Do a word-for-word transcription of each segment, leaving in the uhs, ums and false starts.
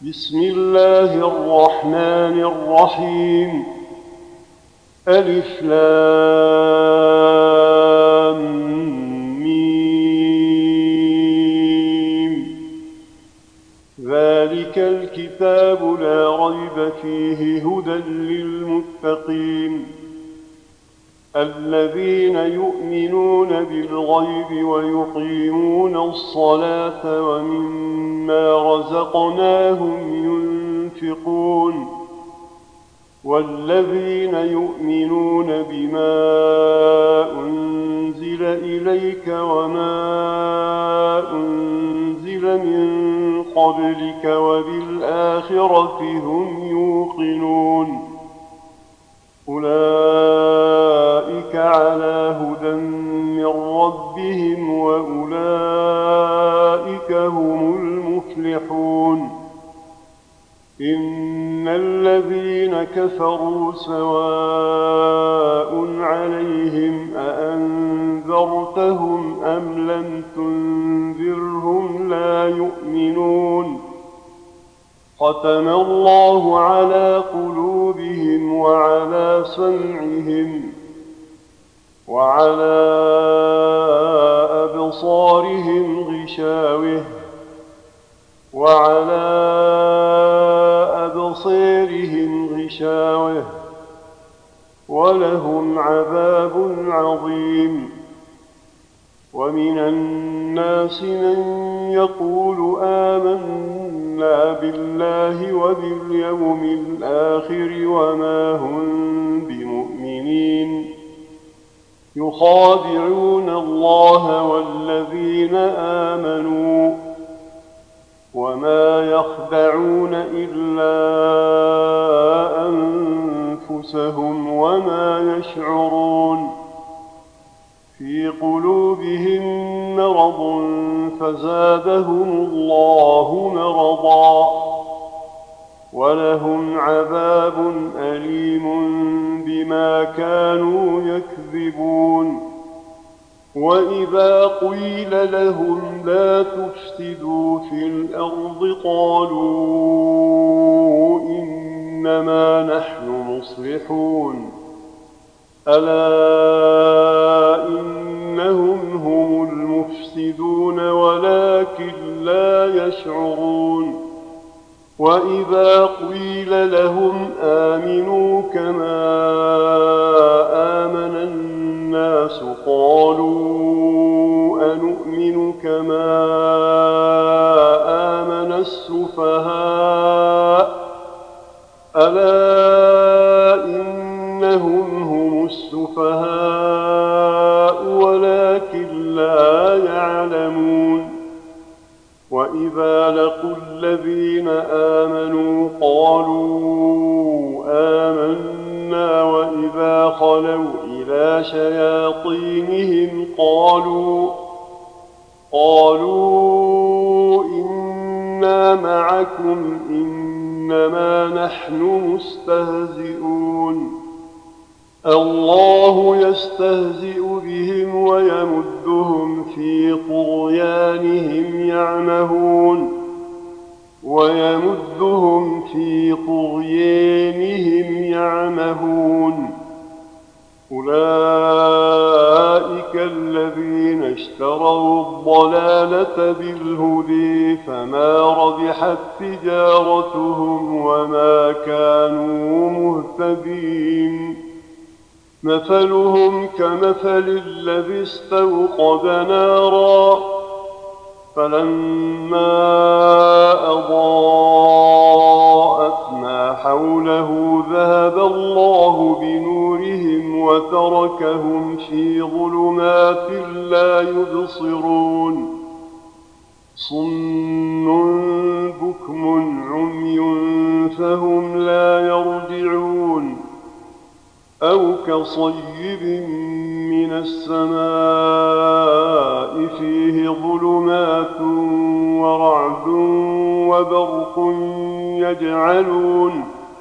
بسم الله الرحمن الرحيم. ألف لام ميم. ذلك الكتاب لا ريب فيه هدى للمتقين الذين يؤمنون بالغيب ويقيمون الصلاة ومما رزقناهم ينفقون والذين يؤمنون بما أنزل إليك وما أنزل من قبلك وبالآخرة هم يوقنون أولئك على هدى من ربهم وأولئك هم المفلحون. إن الذين كفروا سواء عليهم أأنذرتهم أم لم تنذرهم لا يؤمنون. ختم الله على قلوبهم وعلى سمعهم وعلى أبصارهم غشاوة وعلى أبصارهم غشاوة ولهم عذاب عظيم. ومن الناس من يقول آمنا بالله وباليوم الآخر وما هم بمؤمنين يخادعون الله والذين آمنوا وما يخدعون إلا أنفسهم وما يشعرون. في قلوبهم مرض فزادهم الله مرضا ولهم عذاب أليم بما كانوا يكذبون. وإذا قيل لهم لا تفسدوا في الأرض قالوا إنما نحن مصلحون ألا إنهم هم المفسدون ولكن لا يشعرون. وإذا قيل لهم آمنوا كما آمن الناس قالوا أنؤمن كما آمن السفهاء ألا إنهم هم السفهاء ولكن لا يعلمون. وإذا لقوا الذين آمنوا قالوا آمنا وإذا خلوا إلى شياطينهم قالوا قالوا إنا معكم إنما نحن مستهزئون. الله يستهزئ بهم ويمدهم في طغيانهم يعمهون ويمدهم في طغيانهم يعمهون. أولئك الذين اشتروا الضلالة بالهدى فما ربحت تجارتهم وما كانوا مهتدين. مثلهم كمثل الذي استوقد نارا فلما أضاءت ما حوله ذهب الله بنورهم وتركهم في ظلمات لا يبصرون. صم بكم عمي فهم لا يرجعون. أو كصيب من السماء فيه ظلمات ورعد وبرق يجعلون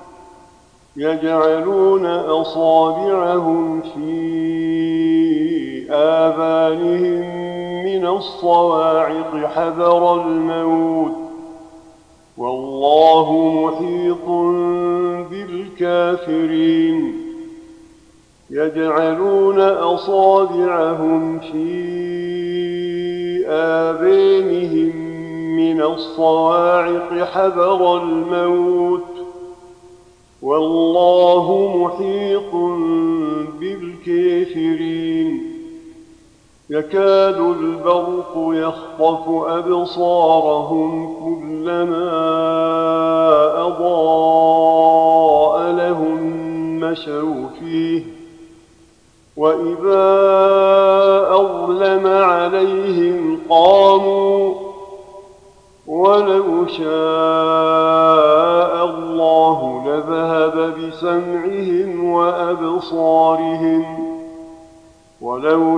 يجعلون أصابعهم في آذانهم من الصواعق حذر الموت والله محيط بالكافرين يجعلون أصابعهم في آذانهم من الصواعق حذر الموت والله محيط بالكافرين يكاد البرق يخطف أبصارهم كلما أضاء لهم مشوا فيه وإذا أظلم عليهم قاموا ولو شاء الله لذهب بسمعهم وأبصارهم ولو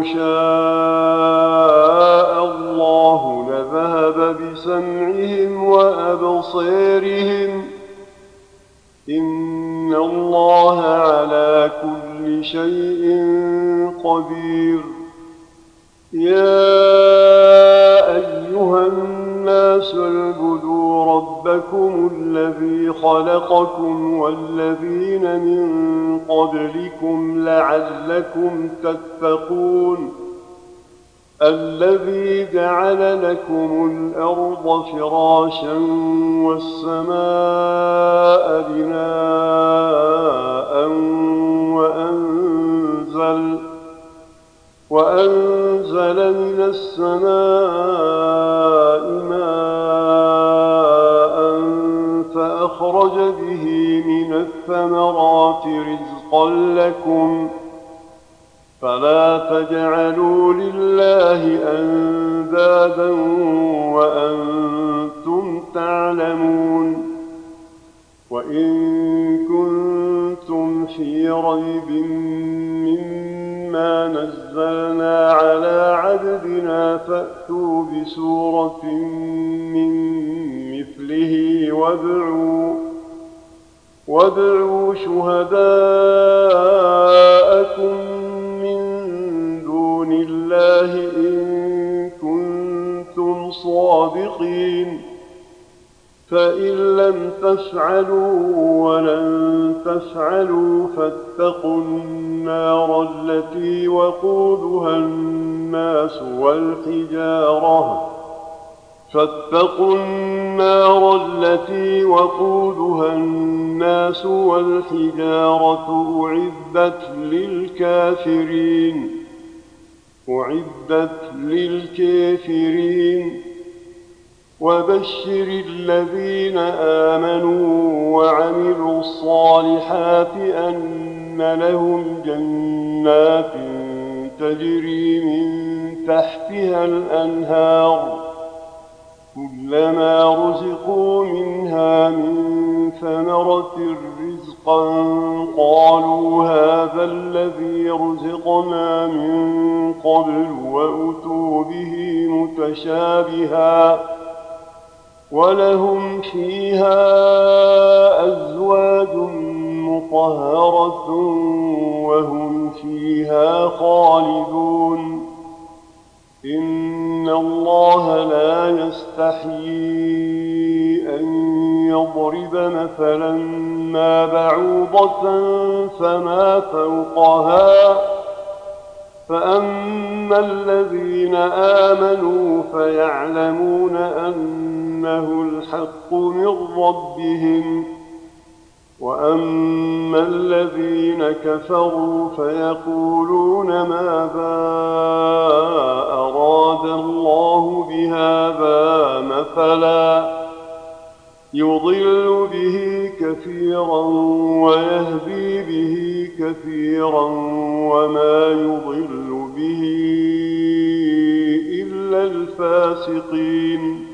شاء الله لذهب بسمعهم وأبصارهم إن الله على كل شيء قدير يا أيها الناس اعبدوا ربكم الذي خلقكم والذين من قبلكم لعلكم تتقون الذي جعل لكم الأرض فراشا والسماء بناء وأنزل, وأنزل من السماء ماء فأخرج به من الثمرات رزقا لكم فلا تجعلوا لله أندادا وأنتم تعلمون وإن كنتم في ريب مما نزلنا على عبدنا فأتوا بسورة من مثله وادعوا وادعوا شهداءكم الله إن كنتم صادقين فإن لم تفعلوا ولن تفعلوا فاتقوا النار التي وقودها الناس والحجارة فاتقوا النار التي وقودها الناس والحجارة أعدت للكافرين أعدت للكافرين وبشر الذين آمنوا وعملوا الصالحات أن لهم جنات تجري من تحتها الأنهار كلما رزقوا منها من ثمرة رزقا قالوا هذا الذي رزقنا من قبل وأتوا به متشابها ولهم فيها أزواج مطهرة وهم فيها خالدون إن الله لا يستحيي أن يضرب مثلا ما بعوضة فما فوقها فأما الذين آمنوا فيعلمون أنه الحق من ربهم وأما الذين كفروا فيقولون ماذا أراد الله بهذا مثلا يضل به كثيرا ويهدي به كثيرا وما يضل به إلا الفاسقين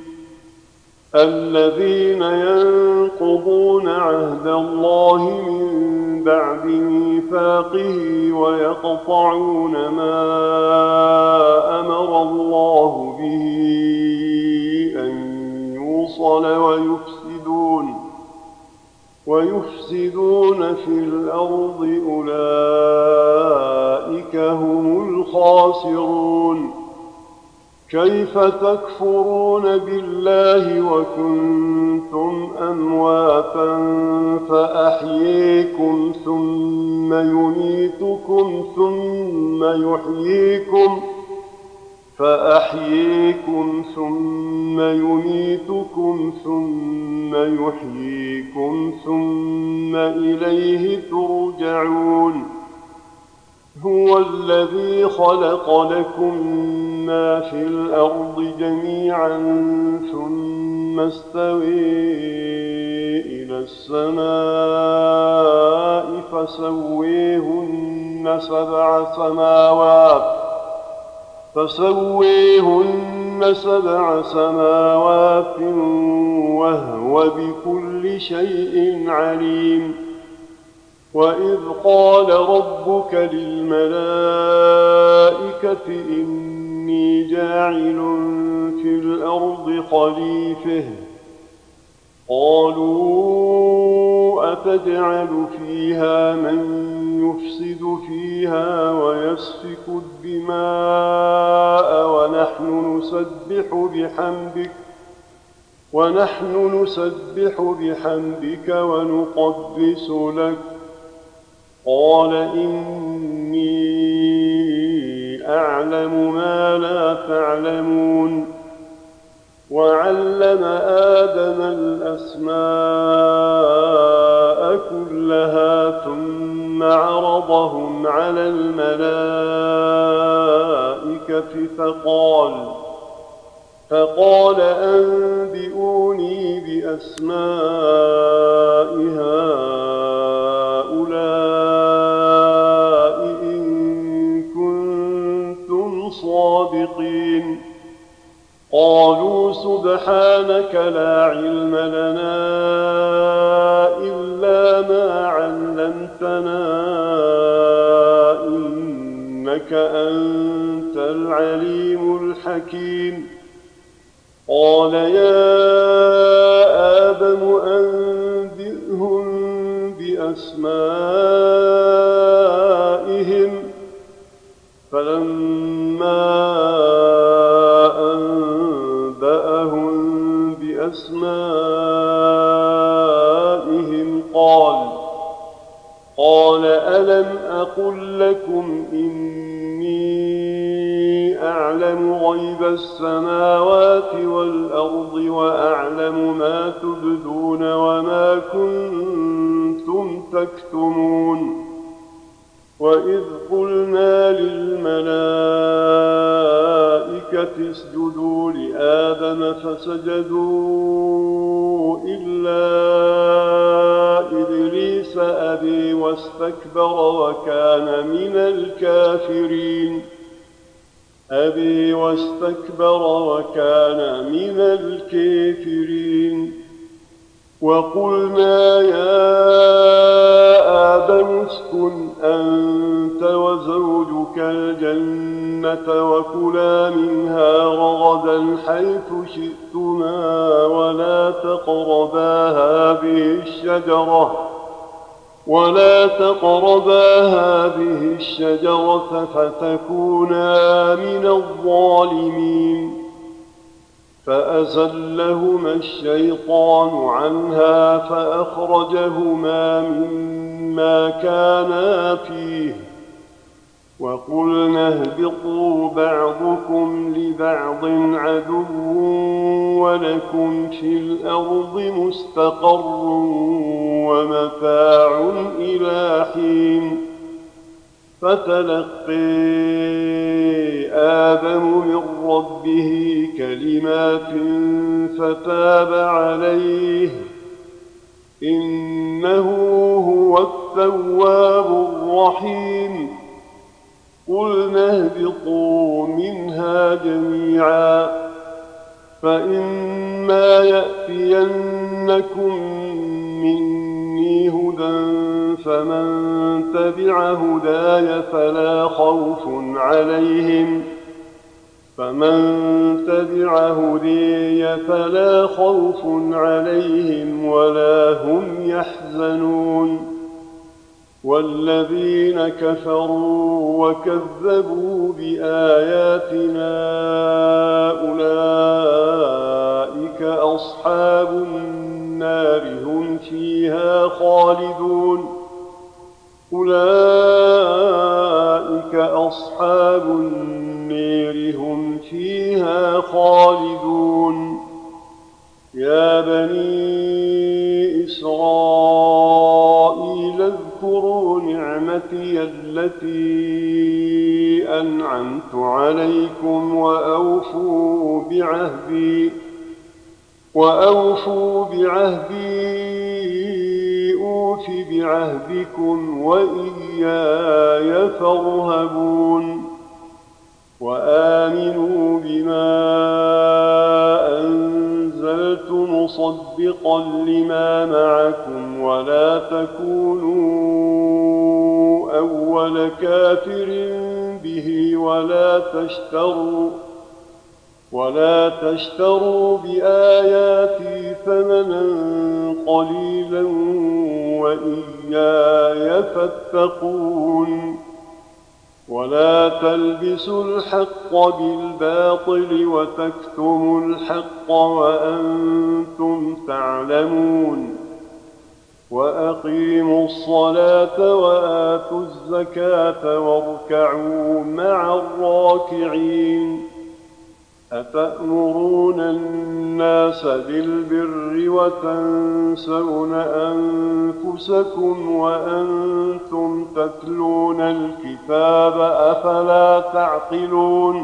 الذين ينقضون عهد الله من بعد ميثاقه ويقطعون ما أمر الله به أن يوصل ويفسدون ويفسدون في الأرض أولئك هم الخاسرون كيف تكفرون بالله وكنتم أمواتا فأحييكم ثم يميتكم ثم يحييكم فأحييكم ثم يميتكم ثم يحييكم ثم إليه ترجعون. هو الذي خلق لكم ما في الأرض جميعا ثم استوى إلى السماء فسويهن سبع سماوات فسويهن سبع سماوات وهو بكل شيء عليم. وإذ قال ربك للملائكة إني جاعل في الأرض خليفة قالوا أتجعل فيها من يفسد فيها ويسفك الدماء ونحن نسبح بحمدك ونحن نسبح بحمدك ونقدس لك قال إني أعلم ما لا تعلمون. وعلم آدم الأسماء كلها ثم عرضهم على الملائكة فقال فقال أنبئوني بأسماء هؤلاء إن كنتم صادقين. قالوا سبحانك لا علم لنا إلا ما علمتنا إنك أنت العليم الحكيم. قال يا آدم أنبئهم بأسمائهم فلما أنبأهم بأسمائهم قال قال ألم أقل لكم إني أعلم غيب السماوات والأرض وأعلم ما تبدون وما كنتم تكتمون. وإذ قلنا للملائكة اسجدوا لآدم فسجدوا إلا إبليس أبي واستكبر وكان من الكافرين أبي واستكبر وكان من الكافرين. وقلنا يا آدم اسكن أنت وزوجك الجنة وكلا منها رغدا حيث شئتما ولا تقربا هذه الشجرة ولا تقربا هذه الشجرة فتكونا من الظالمين. فأزلهما الشيطان عنها فأخرجهما مما كانا فيه وقلنا اهبطوا بعضكم لبعض عدو ولكم في الأرض مستقر ومتاع إلى حين. فتلقي آدم من ربه كلمات فتاب عليه إنه هو التواب الرحيم. قلنا اهبطوا منها جميعا فإما يأتينكم مني هدى فمن تبع هداي فلا خوف عليهم فمن تبع هدي فلا خوف عليهم ولا هم يحزنون. والذين كفروا وكذبوا بآياتنا أولئك أصحاب النار هم فيها خالدون أولئك أصحاب النار هم فيها خالدون يا بني إسرائيل اذكروا نعمتي التي أنعمت عليكم وأوفوا بعهدي وأوفوا بعهدي أوف بعهدكم وإياي فارهبون وآمنوا بما أنزلت مصدقا لما معكم ولا تكونوا أول كافر به ولا تشتروا ولا تشتروا بآياتي ثمنا قليلا وإياي فاتقون ولا تلبسوا الحق بالباطل وتكتموا الحق وأنتم تعلمون وأقيموا الصلاة وآتوا الزكاة واركعوا مع الراكعين أتأمرون الناس بالبر وتنسون أنفسكم وأنتم تتلون الكتاب أفلا تعقلون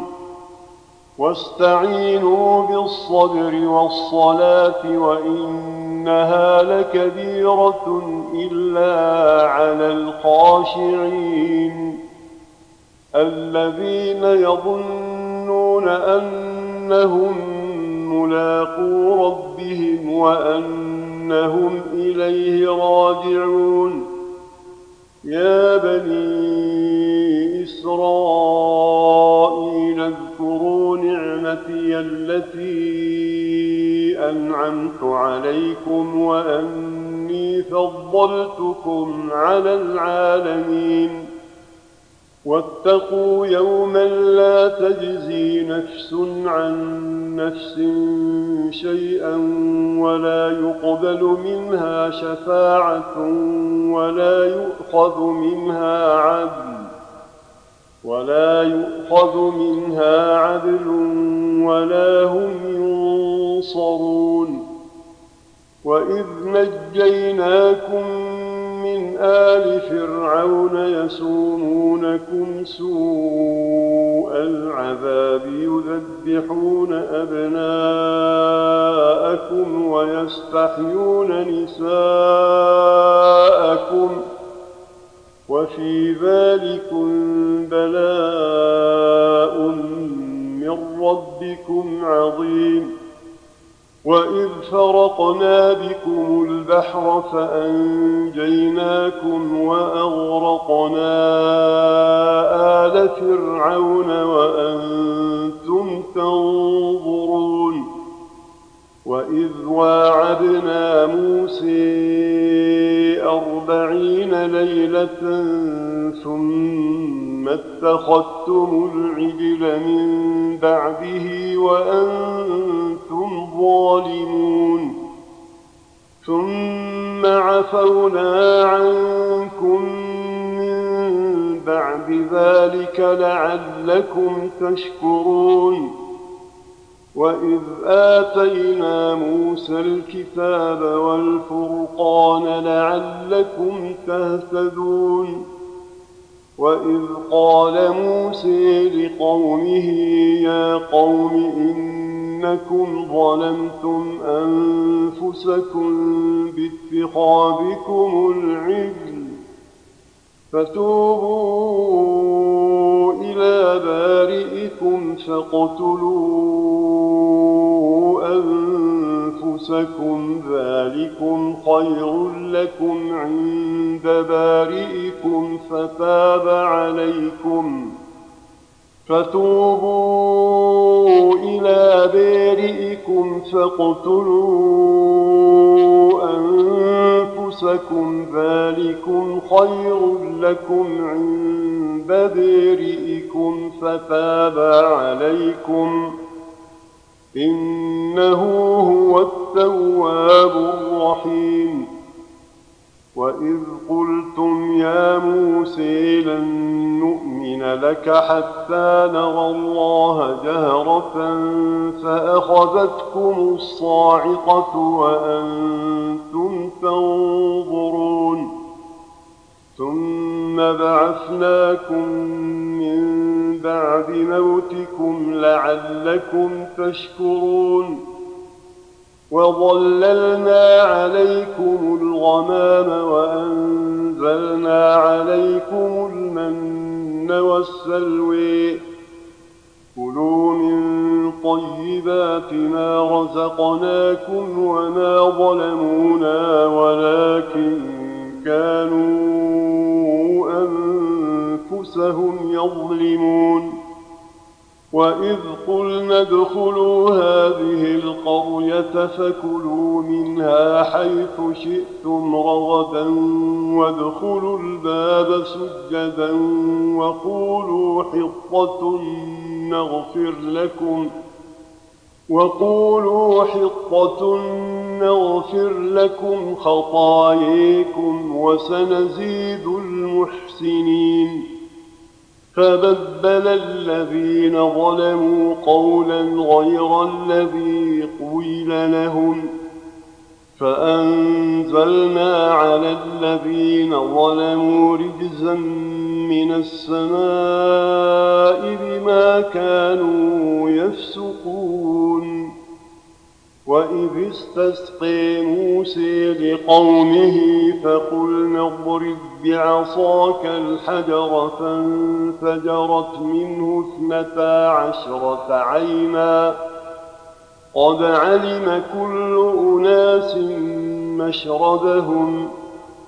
واستعينوا بالصبر والصلاة وإنها لكبيرة إلا على الخاشعين الذين يظنون أنهم ملاقو ربهم وأنهم إليه راجعون يا بني إسرائيل اذكروا نعمتي التي أنعمت عليكم وأني فضلتكم على العالمين واتقوا يوما لا تجزي نفس عن نفس شيئا ولا يقبل منها شفاعة ولا يؤخذ منها عدل ولا يؤخذ منها عدل ولا هم ينصرون وإذ نجيناكم من آل فرعون يسومونكم سوء العذاب يذبحون أبناءكم ويستحيون نساءكم وفي ذلكم بلاء من ربكم عظيم وإذ فرقنا بكم البحر فأنجيناكم وأغرقنا آل فرعون وأنتم تنظرون وإذ واعدنا موسى أربعين ليلة ثم اتخذتم العجل من بعده وأنتم ظالمون ثم عفونا عنكم من بعد ذلك لعلكم تشكرون وإذ آتينا موسى الكتاب والفرقان لعلكم تهتدون وإذ قال موسى لقومه يا قوم إنكم ظلمتم أنفسكم باتخاذكم العجل فتوبوا إلى بارئكم فاقتلوا أنفسكم ذلكم خير لكم عند بارئكم فتاب عليكم فتوبوا إلى بارئكم فاقتلوا أنفسكم أنفسكم ذلكم خير لكم عند بارئكم فتاب عليكم إنه هو التواب الرحيم. وإذ قلتم يا موسى لن نؤمن لك حتى نرى الله جهرة فأخذتكم الصاعقة وأنتم تنظرون ثم بعثناكم من بعد موتكم لعلكم تشكرون وظللنا عليكم الغمام وأنزلنا عليكم المن والسلوى كلوا من طيبات ما رزقناكم وما ظلمونا ولكن كانوا أنفسهم يظلمون. وإذ قلنا ادخلوا هذه القرية فكلوا منها حيث شئتم رغدا وادخلوا الباب سجدا وقولوا حطة نغفر لكم وقولوا حطة نغفر لكم خطاياكم وسنزيد المحسنين. فبدل الذين ظلموا قولا غير الذي قيل لهم فأنزلنا على الذين ظلموا رجزا من السماء بما كانوا يفسقون. وإذ استسقى موسى لقومه فقلنا اضرب بعصاك الحجر فانفجرت منه اثنتا عشرة عينا قد علم كل أناس مشربهم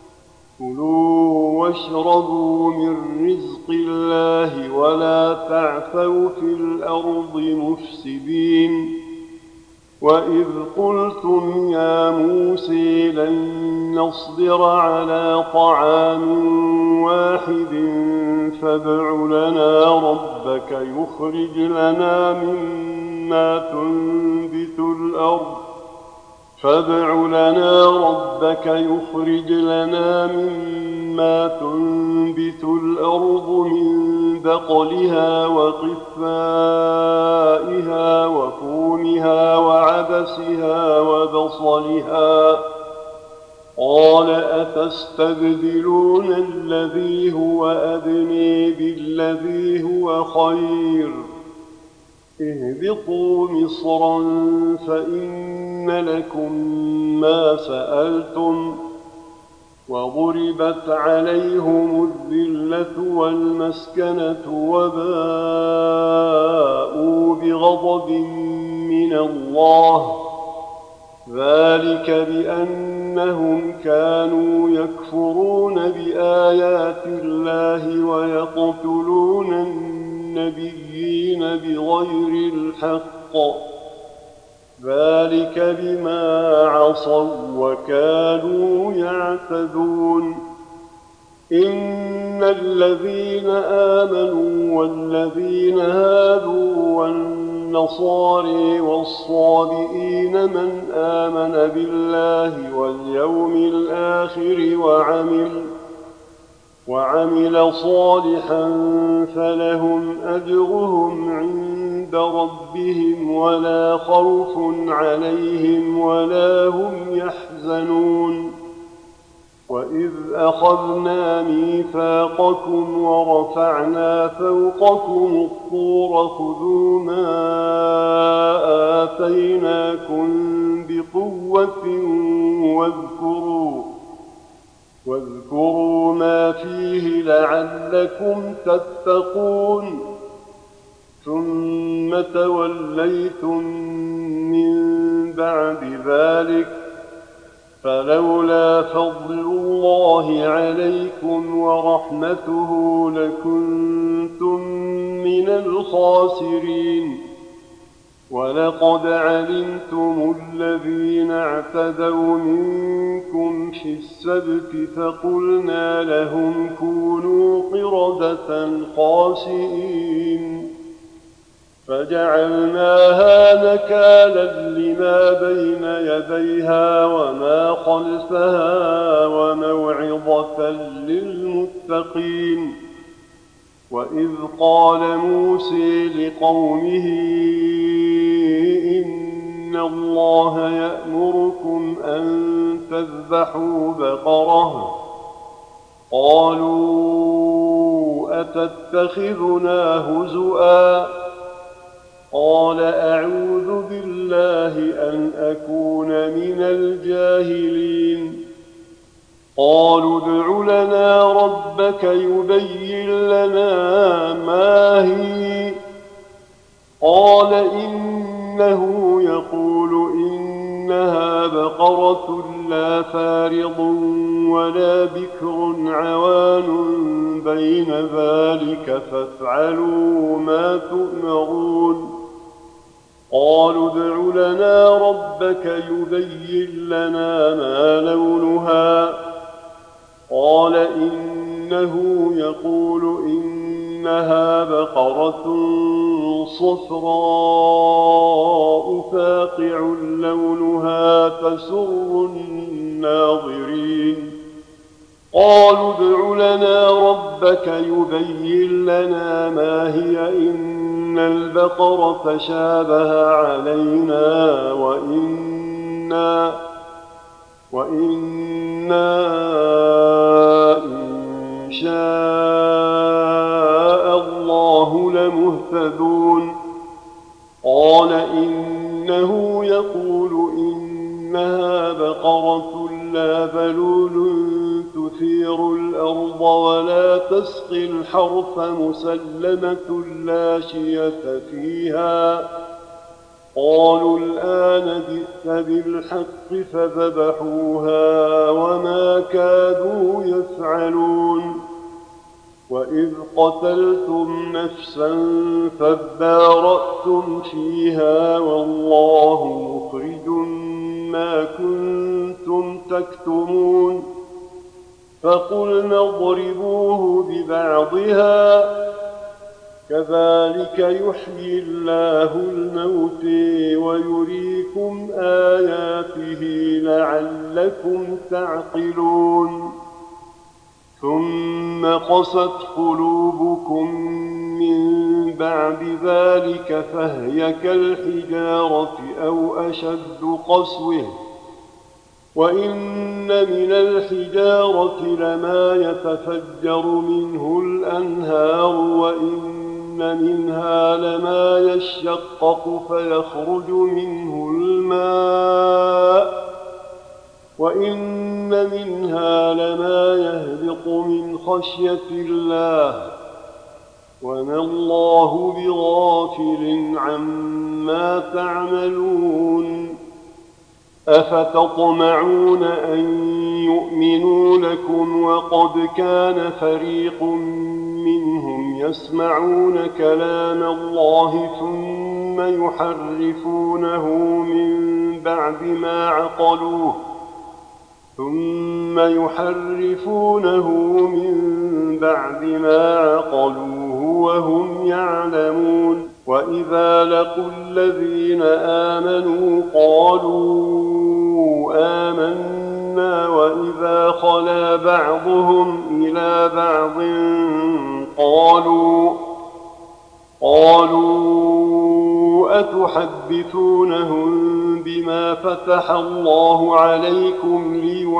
كلوا واشربوا من رزق الله ولا تعثوا في الأرض مفسدين. وإذ قلتم يا موسى لن نصبر على طعام واحد فادع لنا ربك يخرج لنا مما تنبت الأرض فادع لنا ربك يخرج لنا مما تنبت الأرض من بقلها وقثائها وفومها وعدسها وبصلها قال أتستبدلون الذي هو أدنى بالذي هو خير اهبطوا مصرا فإن لكم ما سألتم وضربت عليهم الذلة والمسكنة وباءوا بغضب من الله ذلك بأنهم كانوا يكفرون بآيات الله ويقتلون النبيين بغير الحق ذلك بما عصوا وكانوا يعتدون. إن الذين آمنوا والذين هادوا والنصارى والصابئين من آمن بالله واليوم الآخر وعمل وعمل صالحا فلهم أجرهم عند ربهم ولا خوف عليهم ولا هم يحزنون. وإذ أخذنا ميثاقكم ورفعنا فوقكم الطور خذوا ما آتيناكم بقوة واذكروا واذكروا ما فيه لعلكم تتقون ثم توليتم من بعد ذلك فلولا فضل الله عليكم ورحمته لكنتم من الخاسرين. ولقد علمتم الذين اعتدوا منكم في السبت فقلنا لهم كونوا قردة خاسئين فجعلناها نكالا لما بين يديها وما خلفها وموعظة للمتقين. وإذ قال موسى لقومه إن الله يأمركم أن تذبحوا بقرة قالوا أتتخذنا هزؤا قال أعوذ بالله أن أكون من الجاهلين. قالوا ادع لنا ربك يبين لنا ما هي قال إنه يقول إنها بقرة لا فارض ولا بكر عوان بين ذلك فافعلوا ما تؤمرون. قالوا ادع لنا ربك يبين لنا ما لونها قال إنه يقول إنها بقرة صفراء فاقع لونها تسر الناظرين. قالوا ادع لنا ربك يبين لنا ما هي إن البقرة تشابه علينا وإنا وإنا إن شاء الله لمهتدون. قال إنه يقول إنها بقرة لا ذلول تثير الأرض ولا تسقي الحرث مسلمة لا شية فيها. قالوا الآن جئت بالحق فذبحوها وما كادوا يفعلون. وإذ قتلتم نفسا فادارأتم فيها والله مخرج ما كنتم تكتمون. فقلنا اضربوه ببعضها كذلك يحيي الله الموت ويريكم آياته لعلكم تعقلون. ثم قست قلوبكم من بعد ذلك فهي كالحجارة أو أشد قسوة وإن من الحجارة لما يتفجر منه الأنهار وإن منها لما يشقق فيخرج منه الماء وإن منها لما يهبط من خشية الله وما الله بغافل عما تعملون. أفتطمعون أن يؤمنوا لكم وقد كان فريق منهم يسمعون كلام الله ثم يحرفونه من بعد ما عقلوه ثم يحرفونه من بعد ما عقلوه وهم يعلمون. وإذا لقوا الذين آمنوا قالوا آمنا وإذا خلا بعضهم إلى بعض قالوا قالوا أتحدثونهم بما فتح الله عليكم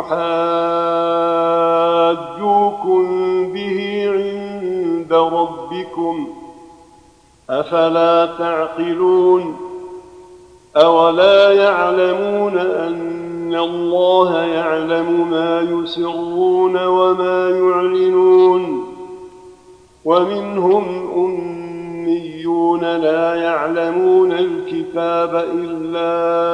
ليحاجوكم به عند ربكم أفلا تعقلون. أولا يعلمون أن الله يعلم ما يسرون وما يعلنون. ومنهم أميون لا يعلمون الكتاب إلا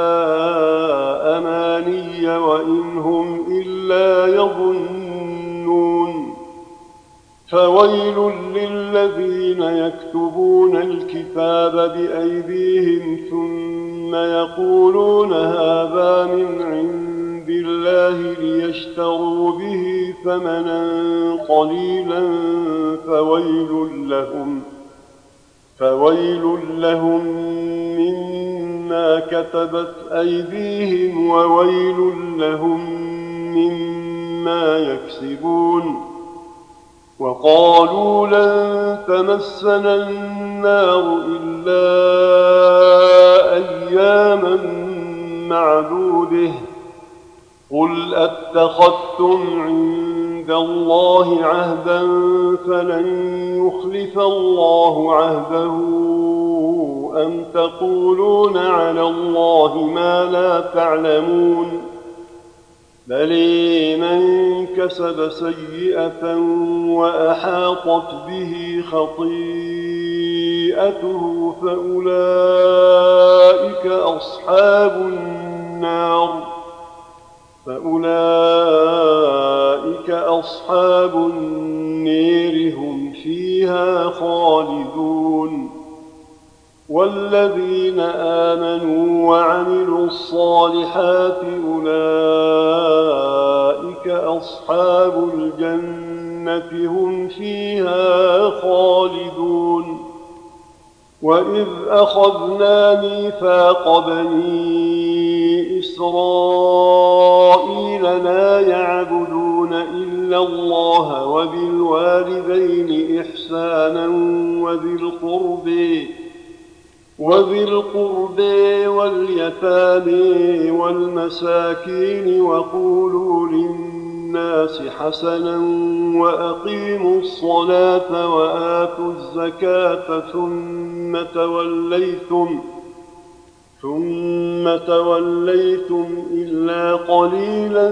أماني وإن هم إلا يظنون. فويل للذين يكتبون الكتاب بأيديهم ثم يقولون هذا من عند الله ليشتروا به ثمنا قليلا فويل لهم فويل لهم مما كتبت أيديهم وويل لهم مما يكسبون. وقالوا لن تمسنا النار إلا أياما معدودة قل أتخذتم عند الله عهدا فلن يخلف الله عهده أم تقولون على الله ما لا تعلمون. بل من كسب سيئة وأحاطت به خطيئته فأولئك أصحاب النار فأولئك أصحاب النار هم فيها خالدون. والذين آمنوا وعملوا الصالحات أولئك أصحاب الجنة هم فيها خالدون. وإذ أخذنا ميثاق بني إسرائيل لا يعبدون إلا الله وبالوالدين إحسانا وذي القرب وذي القرب واليتامى والمساكين وقولوا للناس حسنا وأقيموا الصلاة وآتوا الزكاة ثم توليتم ثم توليتم إلا قليلا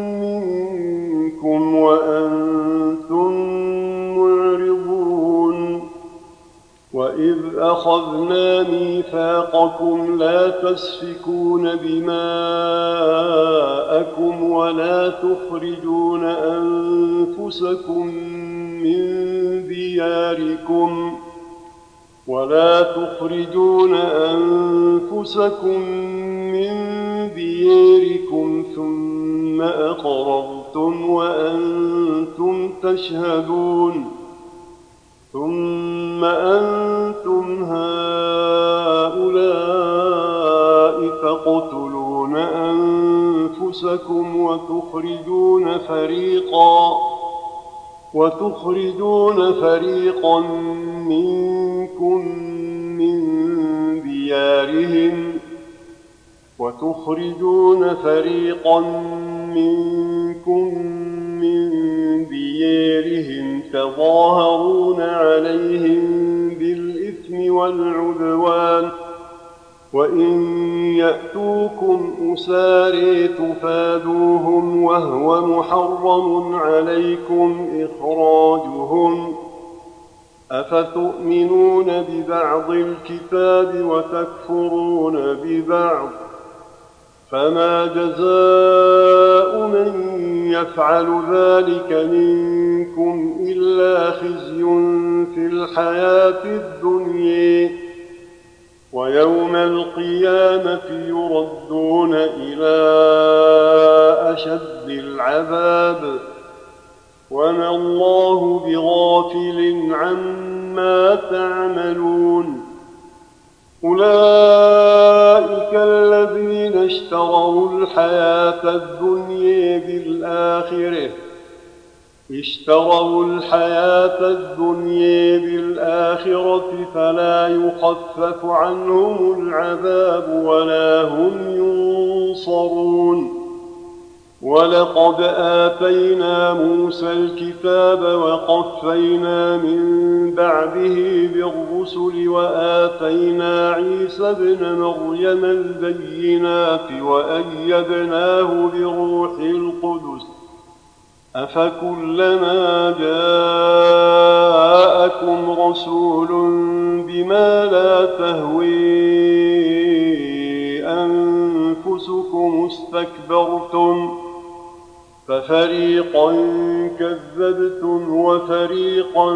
منكم وأنتم معرضون. وإذ أخذنا ميثاقكم لا تسفكون دماءكم ولا تخرجون أنفسكم من دياركم ولا تخرجون أنفسكم من دياركم ثم أقررتم وأنتم تشهدون. ثم أنتم هؤلاء تقتلون أنفسكم وتخرجون فريقا وتخرجون فريقا منكم من ديارهم وتخرجون فريقا منكم من ديارهم تظاهرون عليهم بالإثم والعدوان وإن يأتوكم أسارى تفادوهم وهو محرم عليكم إخراجهم. أفتؤمنون ببعض الكتاب وتكفرون ببعض فما جزاء من يفعل ذلك منكم إلا خزي في الحياة الدنيا ويوم القيامة يردون إلى أشد العذاب وما الله بغافل عما تعملون. أولئك الذين اشتروا الحياة الدنيا بالآخرة اشتروا الحياة الدنيا بالآخرة فلا يخفف عنهم العذاب ولا هم ينصرون. ولقد آتينا موسى الكتاب وقفينا من بعده بالرسل وآتينا عيسى ابن مريم البينات وأيدناه بروح القدس أفكلما جاءكم رسول بما لا تهوي أنفسكم استكبرتم أفريقا كذبتم وفريقا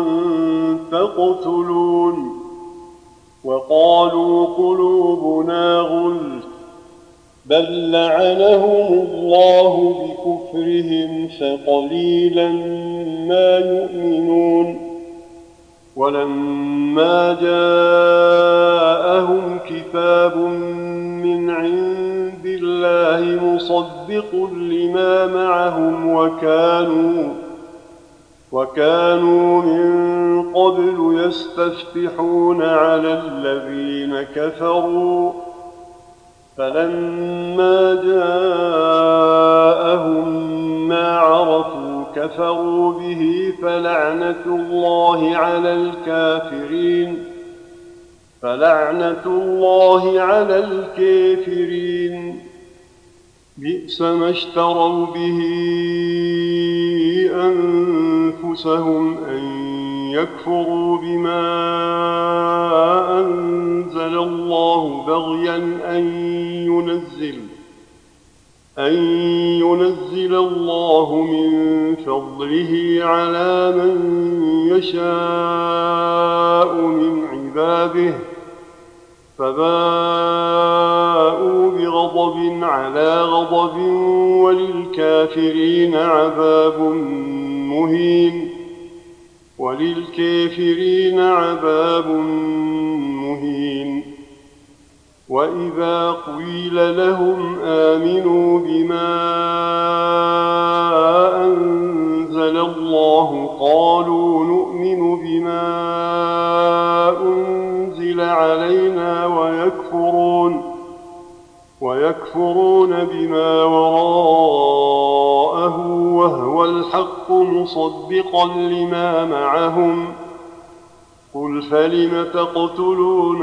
تقتلون وقالوا قلوبنا غلف بل لعنهم الله بكفرهم فقليلا ما يؤمنون ولما جاءهم كتاب من عند الله مصدق لما معهم وكانوا وكانوا من قبل يستفتحون على الذين كفروا فلما جاءهم ما عرفوا كفروا به فلعنة الله على الكافرين فلعنة الله على الكافرين بئس ما اشتروا به أنفسهم أن يكفروا بما أنزل الله بغيا أن ينزل أن ينزل الله من فضله على من يشاء من عباده فباءوا بغضب على غضب وللكافرين عذاب مهين وللكافرين عذاب مهين وإذا قيل لهم آمنوا بما أنزل الله قالوا نؤمن بما أنزل علينا ويكفرون ويكفرون بما وراءه وهو الحق مصدقا لما معهم قل فلم تقتلون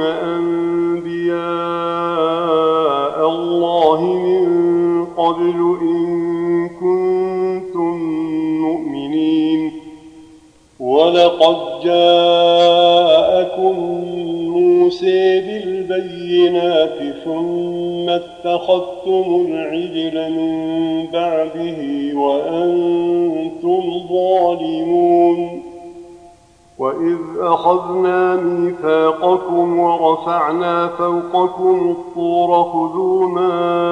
أنبياء الله من قبل إن كنتم مؤمنين ولقد جاءكم موسى بالبينات ثم اتخذتم العجل من بعده وأنتم ظالمون وإذ أخذنا ميثاقكم ورفعنا فوقكم الطور خذوا ما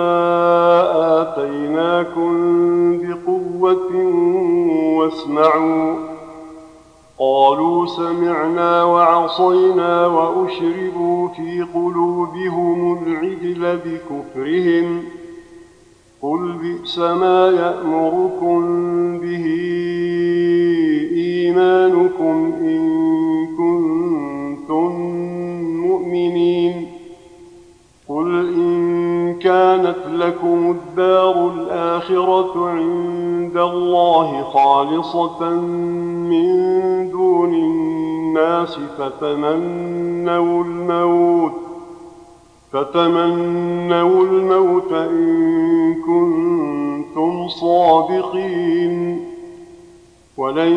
آتيناكم بقوة واسمعوا قالوا سمعنا وعصينا وأشربوا في قلوبهم العجل بكفرهم قل بئس ما يأمركم به إيمانكم إن كنتم مؤمنين قل إن كانت لكم الدار الآخرة عند الله خالصة من دون الناس فتمنوا الموت فتمنوا الموت إن كنتم صادقين ولن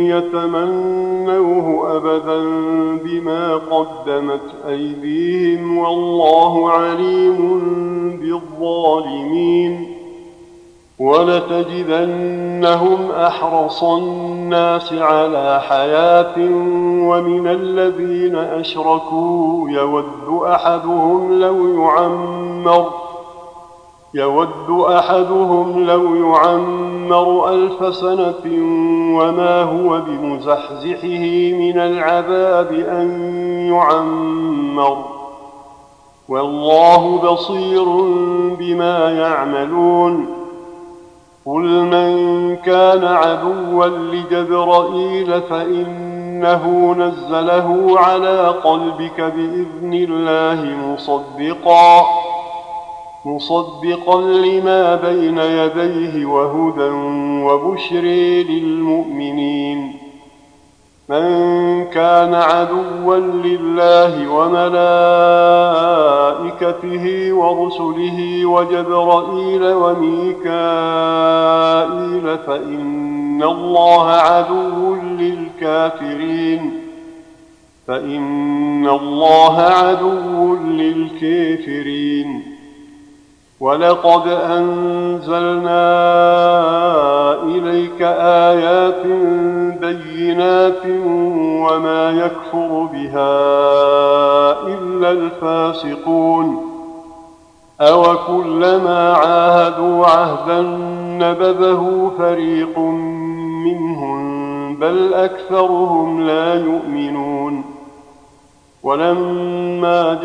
يتمنوه أبدا بما قدمت أيديهم والله عليم بالظالمين ولتجدنهم أحرص الناس على حياة ومن الذين أشركوا يود أحدهم لو يعمر يود أحدهم لو يعمر ألف سنة وما هو بمزحزحه من العذاب أن يعمر والله بصير بما يعملون قل من كان عدوا لجبرائيل فإنه نزله على قلبك بإذن الله مصدقا مصدقا لما بين يديه وهدى وبشر للمؤمنين من كان عدوا لله وملائكته ورسله وجبرائيل وميكائيل فإن الله عدو للكافرين فإن الله عدو للكافرين ولقد أنزلنا إليك آيات بينات وما يكفر بها إلا الفاسقون أوكلما عاهدوا عهدا نبذه فريق منهم بل أكثرهم لا يؤمنون ولما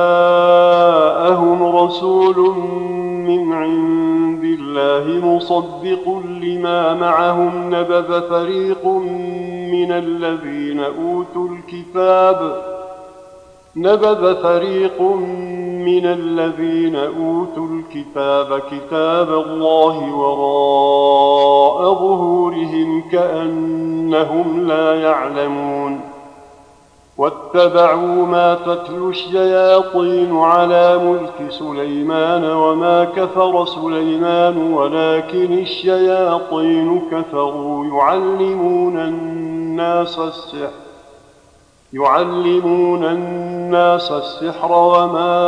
جاءهم رسول من عند الله مصدق لما معهم نبذ فريق من الذين أوتوا الكتاب نبذ فريق من الذين أوتوا الكتاب كتاب الله وراء ظهورهم كأنهم لا يعلمون واتبعوا ما تتلو الشياطين على ملك سليمان وما كفر سليمان ولكن الشياطين كفروا يعلمون الناس السحر يعلمون الناس السحر وما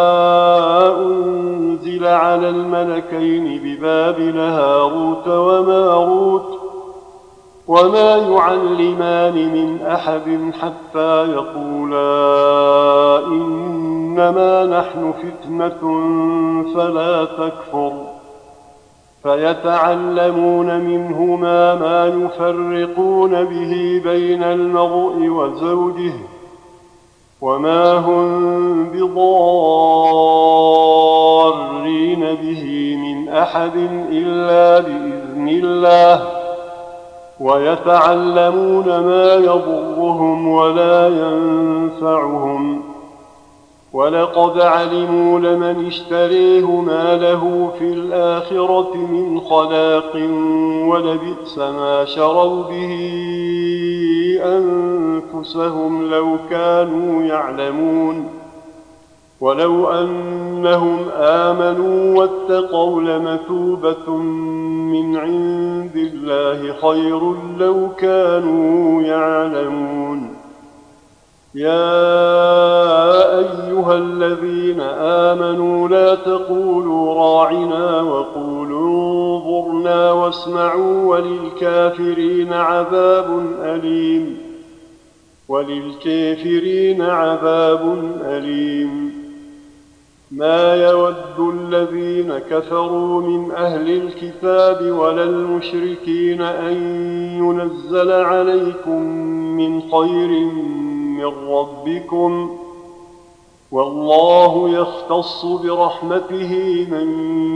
أنزل على الملكين ببابل هاروت وماروت وما يعلمان من أحد حتى يقولا إنما نحن فتنة فلا تكفر فيتعلمون منهما ما يفرقون به بين المرء وزوجه وما هم بضارين به من أحد إلا بإذن الله ويتعلمون ما يضرهم ولا ينفعهم ولقد علموا لمن اشتريه ما له في الآخرة من خلاق ولبئس ما شروا به أنفسهم لو كانوا يعلمون ولو أنهم آمنوا واتقوا لمثوبة من عند الله خير لو كانوا يعلمون يا أيها الذين آمنوا لا تقولوا راعنا وقولوا انظرنا واسمعوا وللكافرين عذاب أليم وللكافرين عذاب أليم ما يود الذين كفروا من أهل الكتاب ولا المشركين أن ينزل عليكم من خير من ربكم والله يختص برحمته من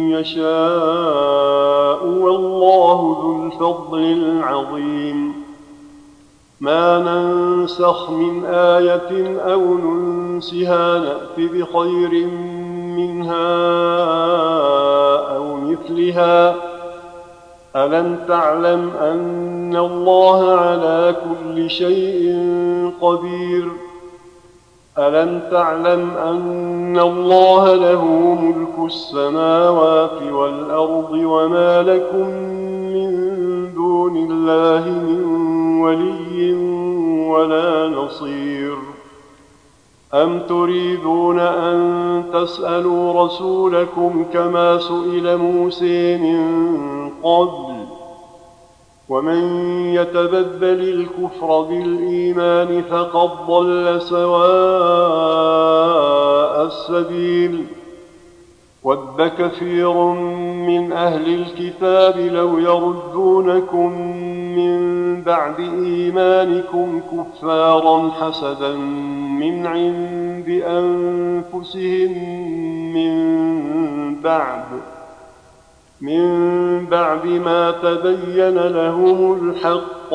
يشاء والله ذو الفضل العظيم ما ننسخ من آية أو ننسها نأت بخير منها أو مثلها ألم تعلم أن الله على كل شيء قدير ألم تعلم أن الله له ملك السماوات والأرض وما لكم من دون الله من ولي ولا نصير أم تريدون أن تسألوا رسولكم كما سئل موسى من قبل ومن يتبدل الكفر بالإيمان فقد ضل سواء السبيل ود كثير من أهل الكتاب لو يردونكم من بعد إيمانكم كفارا حسدا من عند أنفسهم من بعد من بعد ما تبين لهم الحق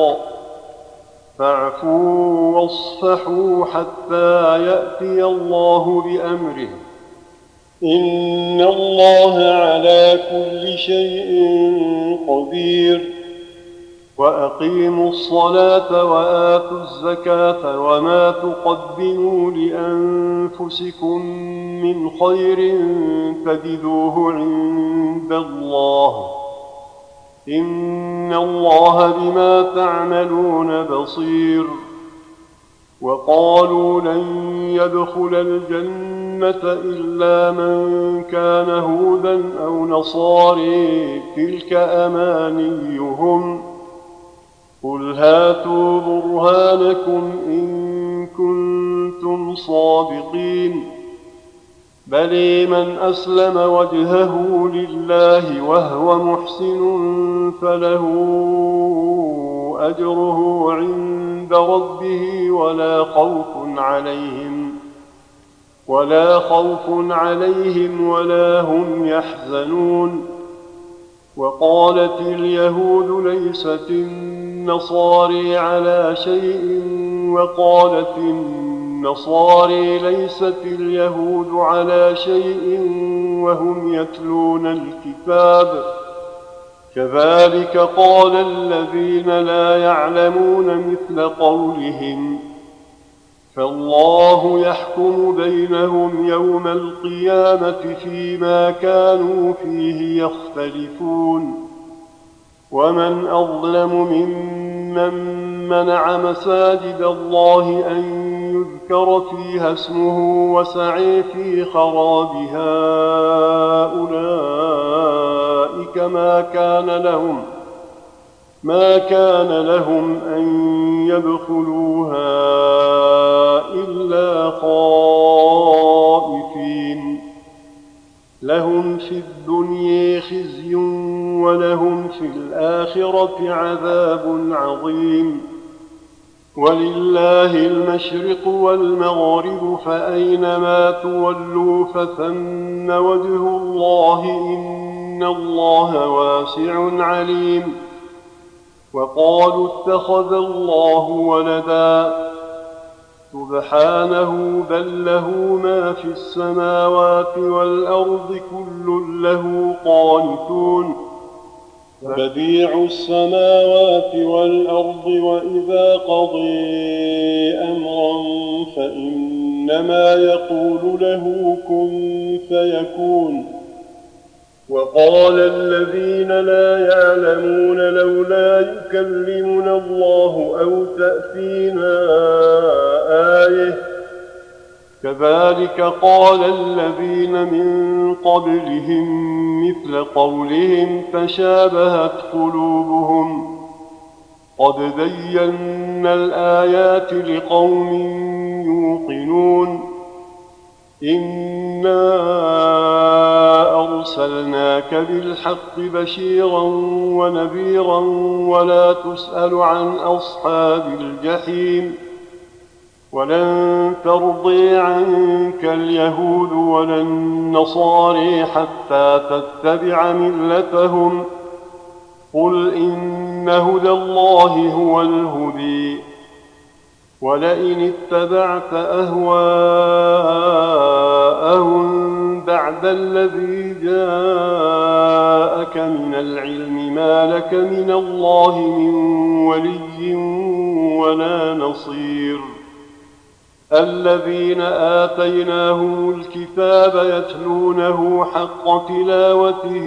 فاعفوا واصفحوا حتى يأتي الله بأمره إن الله على كل شيء قدير وأقيموا الصلاة وآتوا الزكاة وما تقدموا لأنفسكم من خير تجدوه عند الله إن الله بما تعملون بصير وقالوا لن يدخل الجنة الأمة إلا من كان هودا أو نصاري تلك أمانيهم قل هاتوا برهانكم إن كنتم صادقين بل من أسلم وجهه لله وهو محسن فله أجره عند ربه ولا خوف عليهم ولا خوف عليهم ولا هم يحزنون. وقالت اليهود ليست النصارى على شيء وقالت النصارى ليست اليهود على شيء وهم يتلون الكتاب كذلك قال الذين لا يعلمون مثل قولهم فالله يحكم بينهم يوم القيامة فيما كانوا فيه يختلفون. ومن أظلم ممن منع مساجد الله أن يذكر فيها اسمه وسعي في خرابها أولئك ما كان لهم ما كان لهم أن يدخلوها إلا خائفين لهم في الدنيا خزي ولهم في الآخرة عذاب عظيم. ولله المشرق والمغرب فأينما تولوا فثم وجه الله إن الله واسع عليم. وقالوا اتخذ الله ولدا سبحانه بل له ما في السماوات والأرض كل له قانتون بديع السماوات والأرض وإذا قضي أمرا فإنما يقول له كن فيكون. وقال الذين لا يعلمون لولا يكلمنا الله أو تأتينا آية كذلك قال الذين من قبلهم مثل قولهم تشابهت قلوبهم قد بينا الآيات لقوم يوقنون. إنا أرسلناك بالحق بشيرا ونذيرا ولا تسأل عن أصحاب الجحيم ولن ترضي عنك اليهود ولا النصارى حتى تتبع ملتهم قل إن هدى الله هو الهدي ولئن اتبعت أهواءهم بعد الذي جاءك من العلم ما لك من الله من ولي ولا نصير. الذين آتيناهم الكتاب يتلونه حق تلاوته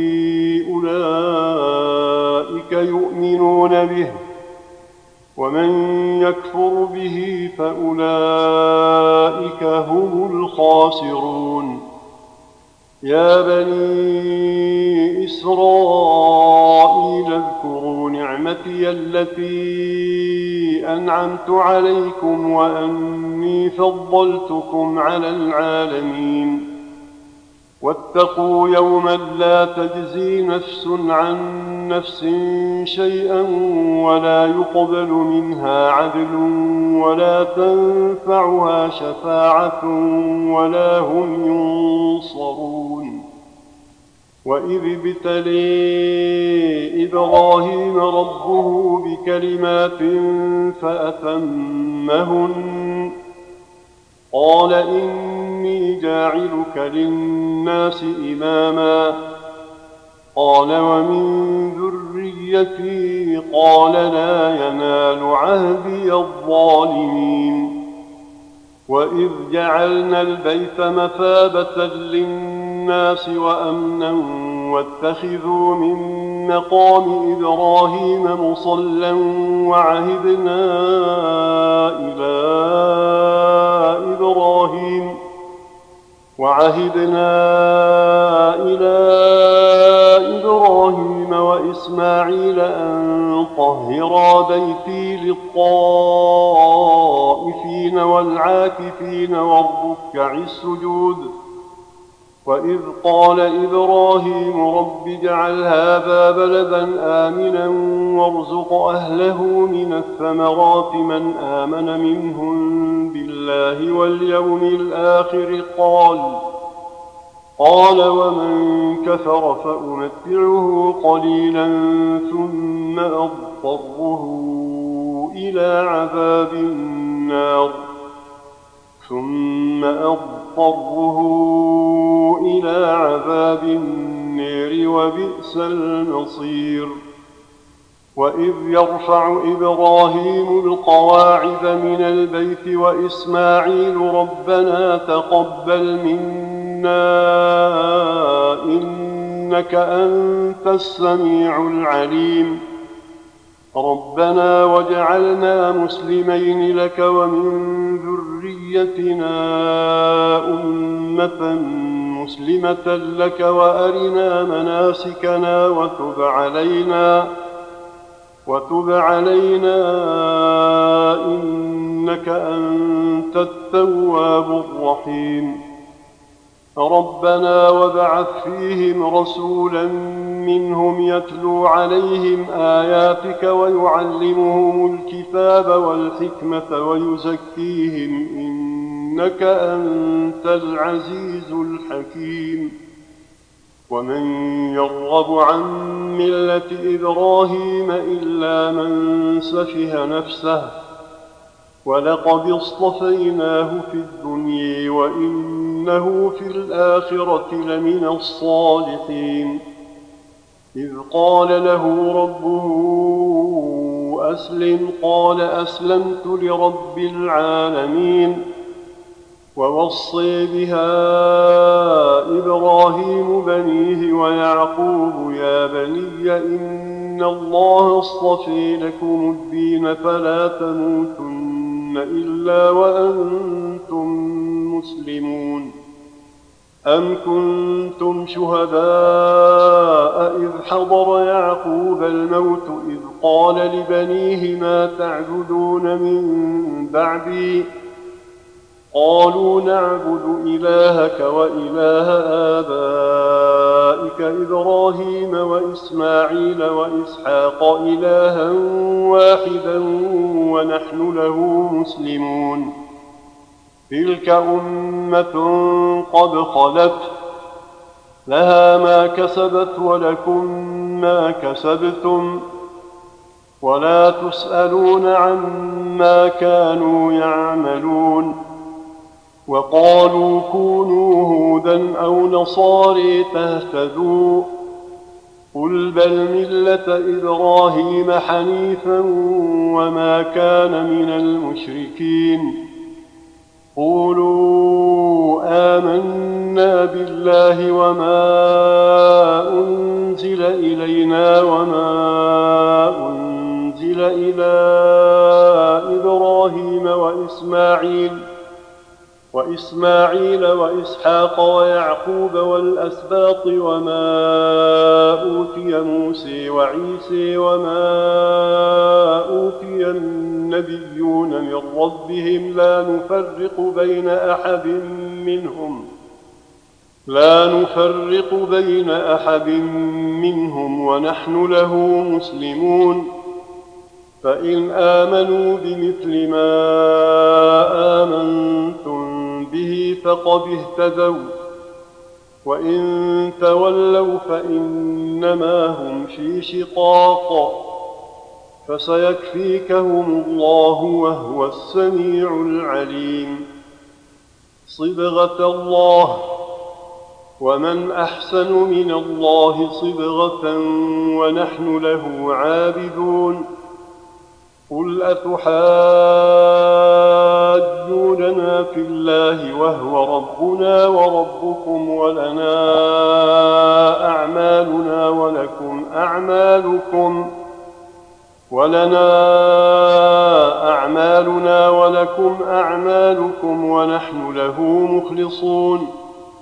أولئك يؤمنون به ومن يكفر به فأولئك هم الخاسرون. يا بني إسرائيل اذكروا نعمتي التي أنعمت عليكم وأني فضلتكم على العالمين. واتقوا يوما لا تجزي نفس عن نفس شيئا ولا يقبل منها عدل ولا تنفعها شفاعة ولا هم ينصرون. وإذ ابتلي إبراهيم ربه بكلمات فأتمهن قال إني جاعلك للناس إماما قال ومن ذريتي قال لا ينال عهدي الظالمين. وإذ جعلنا البيت مثابة للناس وأمنا واتخذوا من مقام إبراهيم مصلى وعهدنا إلى إبراهيم وعهدنا إلى إبراهيم وإسماعيل أن طهرا بيتي للطائفين والعاكفين والركع السجود. وإذ قال إبراهيم رب اجعل هذا بلدا آمنا وارزق أهله من الثمرات من آمن منهم بالله واليوم الآخر قال قال ومن كفر فأمتعه قليلا ثم أضطره إلى عذاب النار ثم أضطره إلى عذاب النار وبئس المصير. وإذ يرفع إبراهيم القواعد من البيت وإسماعيل ربنا تقبل منا إنك أنت السميع العليم ربنا واجعلنا مسلمين لك ومن ذريتنا أمة مسلمة لك وأرنا مناسكنا وتب علينا وتب علينا إنك أنت التواب الرحيم. ربنا وابعث فيهم رسولا منهم يتلو عليهم آياتك ويعلمهم الكتاب والحكمة ويزكيهم إنك أنت العزيز الحكيم. ومن يرغب عن ملة إبراهيم إلا من سفه نفسه ولقد اصطفيناه في الدنيا وإنه في الآخرة لمن الصالحين. إذ قال له ربه أسلم قال أسلمت لرب العالمين. ووصي بها إبراهيم بنيه ويعقوب يا بني إن الله اصطفى لكم الدين فلا تموتن إلا وأنتم مسلمون. أم كنتم شهداء إذ حضر يعقوب الموت إذ قال لبنيه ما تعبدون من بعدي قالوا نعبد إلهك وإله آبائك إبراهيم وإسماعيل وإسحاق إلها واحدا ونحن له مسلمون. تلك أمة قد خلت لها ما كسبت ولكم ما كسبتم ولا تسألون عما كانوا يعملون. وقالوا كونوا هودا أو نصاري تهتدوا قل بل ملة إبراهيم حنيفا وما كان من المشركين. قولوا آمنا بالله وما أنزل إلينا وما أنزل إلى إبراهيم وإسماعيل وإسماعيل وإسحاق ويعقوب والأسباط وما أوتي موسى وعيسى وما أوتي النبيون من ربهم لا نفرق بين أحد منهم لا نفرق بين أحد منهم ونحن له مسلمون. فإن آمنوا بمثل ما آمنتم به فقد اهتدوا وإن تولوا فإنما هم في شقاق فسيكفيكهم الله وهو السميع العليم. صبغة الله ومن أحسن من الله صبغة ونحن له عابدون. قل أتحاجوننا في الله وهو ربنا وربكم ولنا أعمالنا ولكم أعمالكم ولنا أعمالنا ولكم أعمالكم ونحن له مخلصون.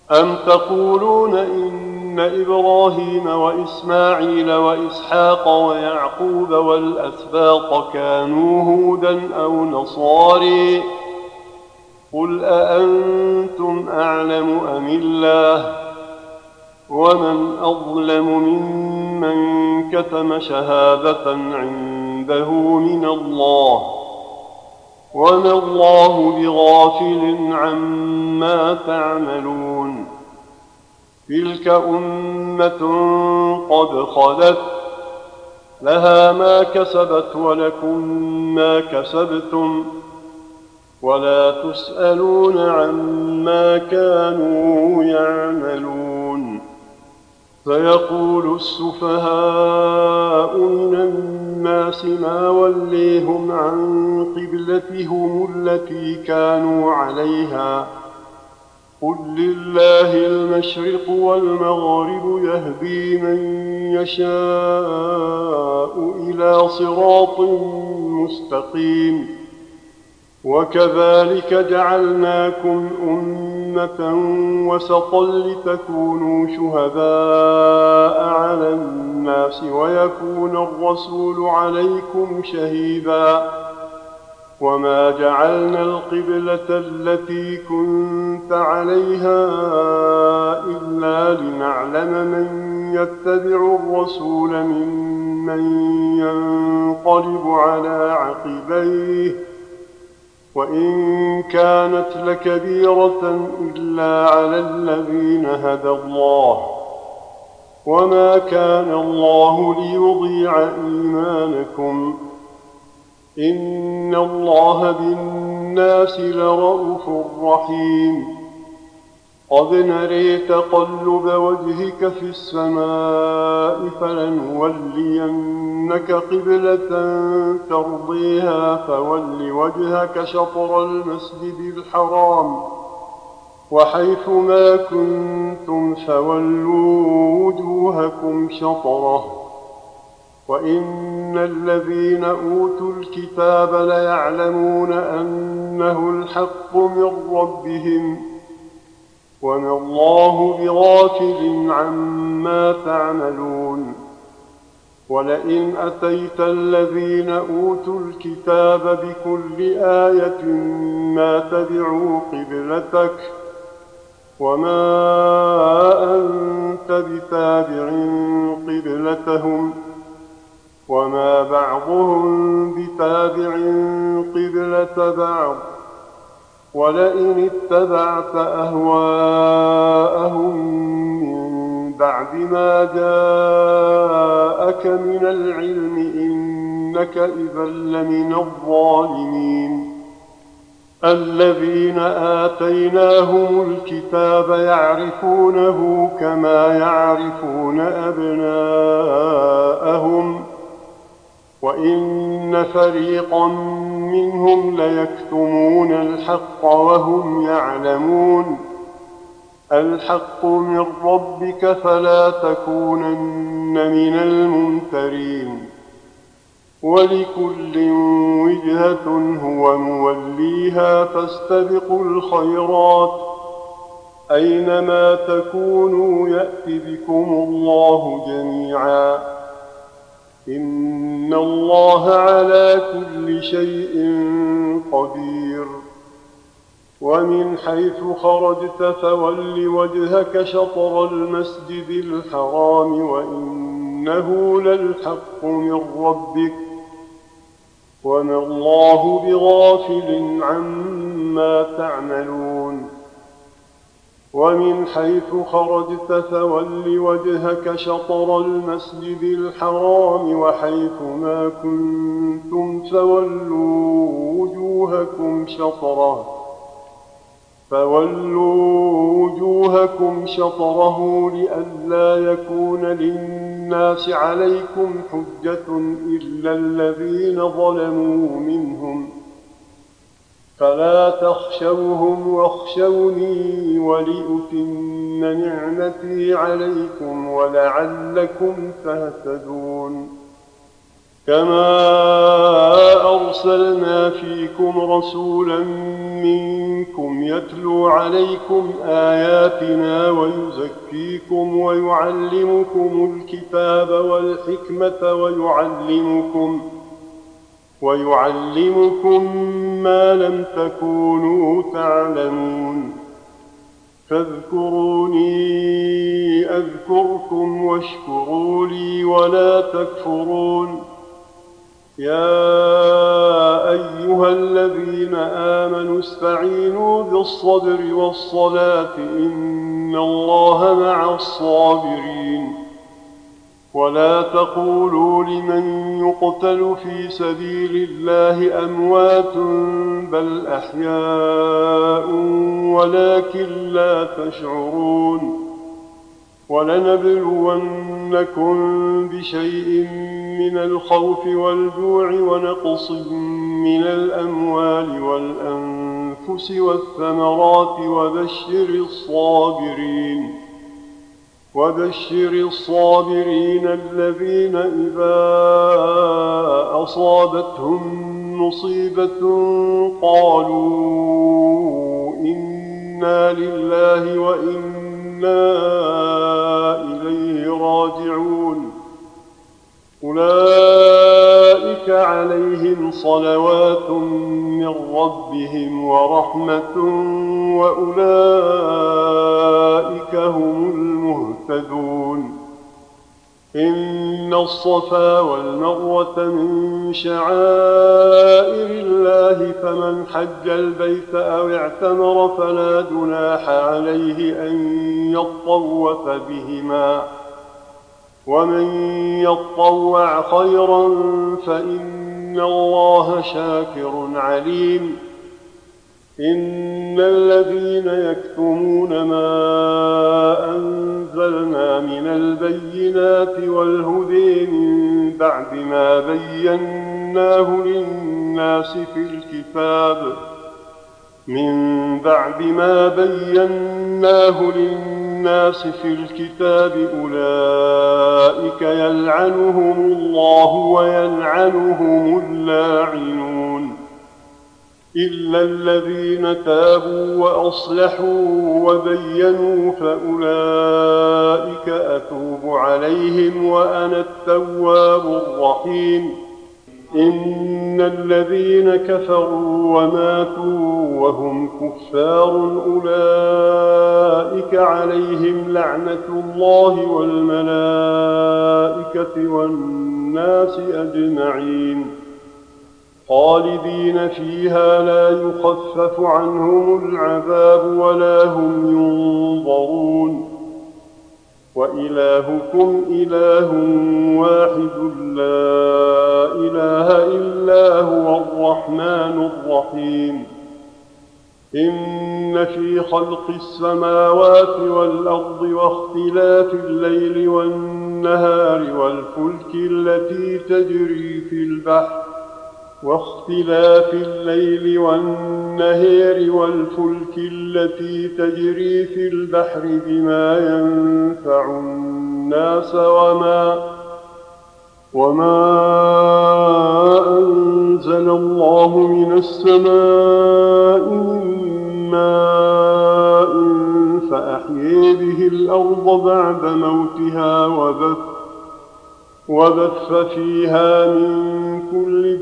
أم تقولون إن إبراهيم وإسماعيل وإسحاق ويعقوب والأسباط كانوا هودا أو نصاري؟ قل أأنتم أعلم أم الله؟ ومن أظلم ممن كتم شهادة عنده من الله، وما الله بغافل عما تعملون. تلك أمة قد خلت، لها ما كسبت ولكم ما كسبتم، ولا تسألون عما كانوا يعملون. فيقول السفهاء من الناس ما وليهم عن قبلتهم التي كانوا عليها، قل لله المشرق والمغرب يهدي من يشاء إلى صراط مستقيم. وكذلك جعلناكم أمة وسطا لتكونوا شهداء على الناس ويكون الرسول عليكم شهيدا. وما جعلنا القبلة التي كنت عليها إلا لنعلم من يتبع الرسول ممن ينقلب على عقبيه، وإن كانت لكبيرة إلا على الذين هدى الله، وما كان الله ليضيع إيمانكم، إن الله بالناس لرءوف رحيم. قد نري تقلب وجهك في السماء فلنولينك قبلة ترضيها فول وجهك شطر المسجد الحرام، وحيث ما كنتم فولوا وجوهكم شطره، وإن الذين أوتوا الكتاب ليعلمون أنه الحق من ربهم، وما الله بغافل عما تعملون. ولئن أتيت الذين أوتوا الكتاب بكل آية ما تبعوا قبلتك، وما أنت بتابع قبلتهم، وما بعضهم بتابع قبلة بعض. ولئن اتبعت أهواءهم من بعد ما جاءك من العلم إنك إذا لمن الظالمين. الذين آتيناهم الكتاب يعرفونه كما يعرفون أبناءهم، وإن فريقا منهم ليكتمون الحق وهم يعلمون. الحق من ربك فلا تكونن من الممترين. ولكل وجهة هو موليها فاستبقوا الخيرات، أينما تكونوا يأت بكم الله جميعا، إن الله على كل شيء قدير. ومن حيث خرجت فول وجهك شطر المسجد الحرام وإنه للحق من ربك، وما الله بغافل عما تعملون. ومن حيث خرجت فول وجهك شطر المسجد الحرام وحيث ما كنتم فولوا وجوهكم شطره فولوا وجوهكم شطره لئلا يكون للناس عليكم حجة إلا الذين ظلموا منهم، فلا تخشوهم واخشوني ولأتم نعمتي عليكم ولعلكم تهتدون. كما أرسلنا فيكم رسولا منكم منكم يتلو عليكم آياتنا ويزكيكم ويعلمكم الكتاب والحكمة ويعلمكم ويعلمكم ما لم تكونوا تعلمون فاذكروني أذكركم واشكروا لي ولا تكفرون يا أيها الذين آمنوا استعينوا بالصبر والصلاة إن الله مع الصابرين ولا تقولوا لمن يقتل في سبيل الله أموات بل أحياء ولكن لا تشعرون ولنبلونكم بشيء من الخوف والجوع ونقص من الأموال والأنفس والثمرات وبشر الصابرين وبشر الصابرين الذين إذا أصابتهم مصيبة قالوا إنا لله وإنا إليه راجعون أولئك عليهم صلوات من ربهم ورحمة وأولئك هم المهتدون إن الصفا والمروة من شعائر الله فمن حج البيت أو اعتمر فلا جناح عليه أن يطوف بهما ومن يطوع خيرا فإن الله شاكر عليم إن الذين يكتمون ما أنزلنا من البينات والهدى من بعد ما بيناه للناس في الكتاب من بعد ما بيناه للناس في الكتاب أولئك يلعنهم الله ويلعنهم اللاعنون إلا الذين تابوا وأصلحوا وبينوا فأولئك أتوب عليهم وأنا التواب الرحيم إن الذين كفروا وماتوا وهم كفار أولئك عليهم لعنة الله والملائكة والناس أجمعين خالدين فيها لا يخفف عنهم العذاب ولا هم ينظرون وإلهكم إله واحد لا إله إلا هو الرحمن الرحيم إن في خلق السماوات والأرض واختلاف الليل والنهار والفلك التي تجري في البحر واختلاف الليل والنهار والفلك التي تجري في البحر بما ينفع الناس وما وما أنزل الله من السماء من ماء فأحيي به الأرض بعد موتها وبث وبث فيها من كل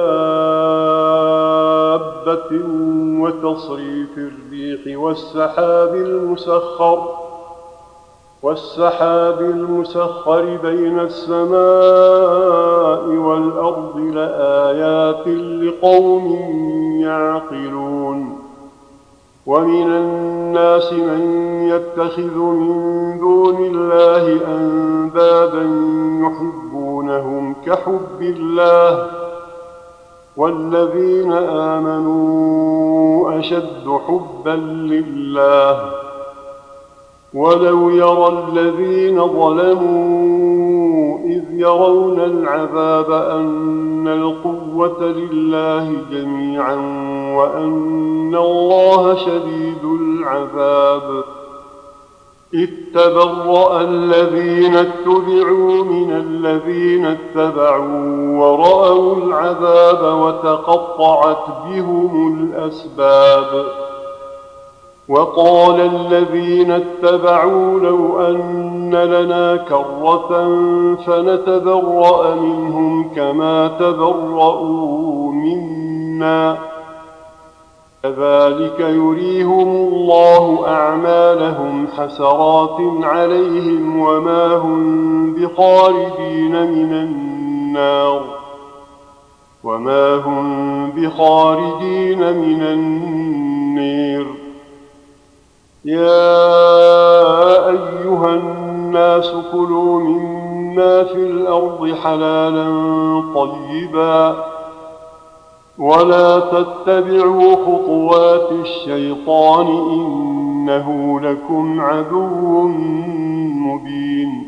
دابة وتصريف الريح والسحاب المسخر والسحاب المسخر بين السماء والأرض لآيات لقوم يعقلون ومن الناس من يتخذ من دون الله أندادا يحبونهم كحب الله والذين آمنوا أشد حبا لله ولو يرى الذين ظلموا إذ يرون العذاب أن القوة لله جميعا وأن الله شديد العذاب إذ تبرأ الذين اتبعوا من الذين اتبعوا ورأوا العذاب وتقطعت بهم الأسباب وقال الذين اتبعوا لو أن لنا كرة فنتبرأ منهم كما تبرؤوا منا كذلك يريهم الله أعمالهم حسرات عليهم وما هم بخارجين من النار وما هم بخارجين من النير. يا أيها الناس كلوا مما في الأرض حلالا طيبا ولا تتبعوا خطوات الشيطان إنه لكم عدو مبين.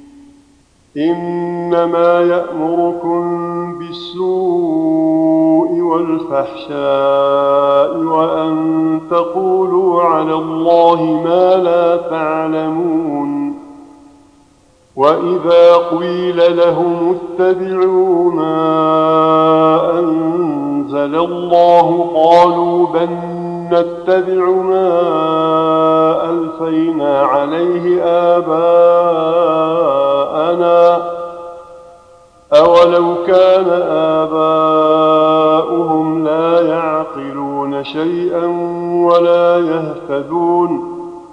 إنما يأمركم بالسوء والفحشاء وأن تقولوا على الله ما لا تعلمون. وإذا قيل لهم اتبعوا ما أنزل الله قالوا بل نتبع ما ألفينا عليه آباءنا أولو كان آباؤهم لا يعقلون شيئا ولا يهتدون.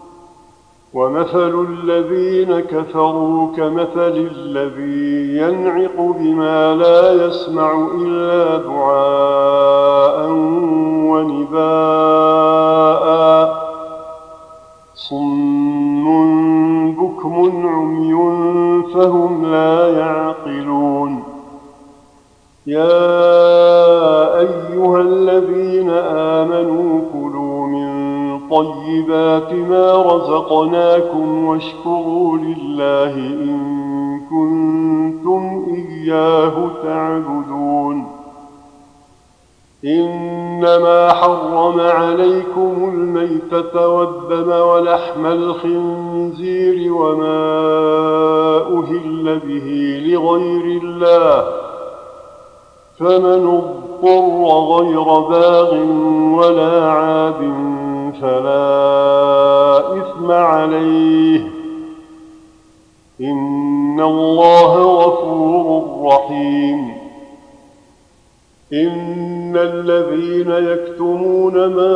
ومثل الذين كفروا كمثل الذي ينعق بما لا يسمع إلا دعاء ونداء صم بكم عمي فهم لا يعقلون. يا أيها الذين آمنوا كلوا من طيبات ما رزقناكم واشكروا لله إن كنتم إياه تعبدون. إنما حرم عليكم الميتة والدم ولحم الخنزير وما أهل به لغير الله فمن اضطر غير باغ ولا عاد فلا إثم عليه إن الله غفور رحيم. إن الذين يكتمون ما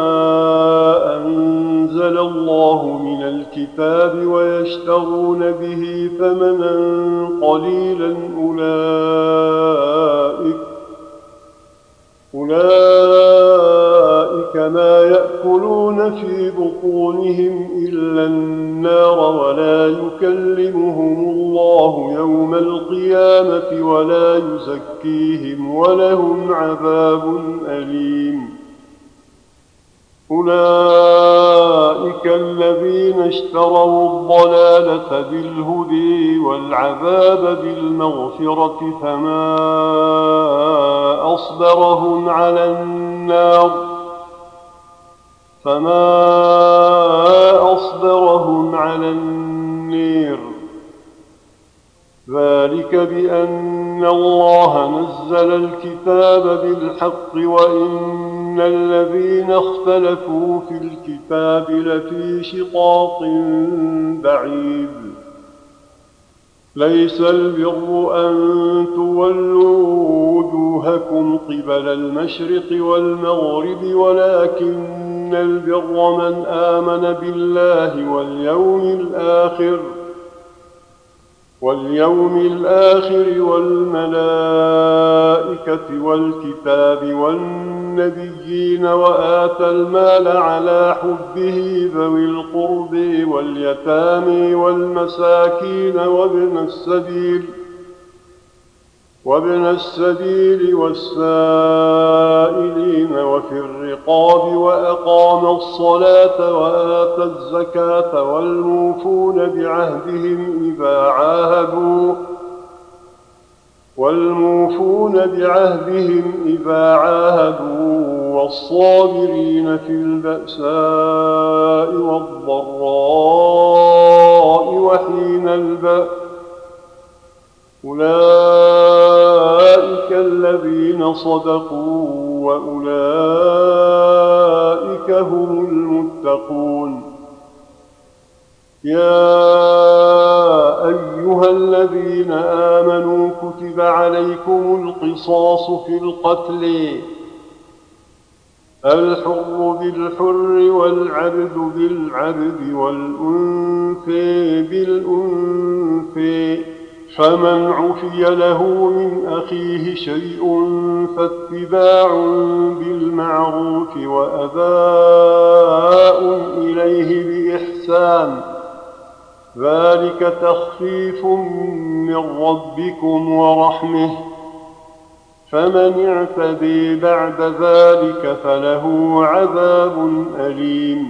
أنزل الله من الكتاب ويشترون به ثمنا قليلا أولئك أولئك ما يأكلون في بطونهم إلا النار ولا يكلمهم الله يوم القيامة ولا يزكيهم ولهم عذاب أليم. أولئك الذين اشتروا الضلالة بالهدى والعذاب بالمغفرة فما أصبرهم على النار فما أصبرهم على النير. ذلك بأن الله نزل الكتاب بالحق وإن الذين اختلفوا في الكتاب لفي شقاق بعيد. ليس البر أن تولوا وجوهكم قبل المشرق والمغرب ولكن البر من آمن بالله واليوم الآخر واليوم الآخر والملائكة والكتاب والنبيين وآتى المال على حبه ذوي القرب واليتامى والمساكين وابن السبيل وابن السبيل والسائلين وفي الرقاب وأقام الصلاة وآتى الزكاة والموفون بعهدهم إذا عاهدوا والموفون بعهدهم إذا عاهدوا والصابرين في البأساء والضراء وحين البأس أولئك الذين صدقوا وأولئك هم المتقون. يا أيها الذين آمنوا كتب عليكم القصاص في القتل، الحر بالحر والعبد بالعبد والأنثى بالأنثى، فمن عفي له من أخيه شيء فاتباع بالمعروف وأداء إليه بإحسان، ذلك تخفيف من ربكم ورحمة، فمن اعتدي بعد ذلك فله عذاب أليم.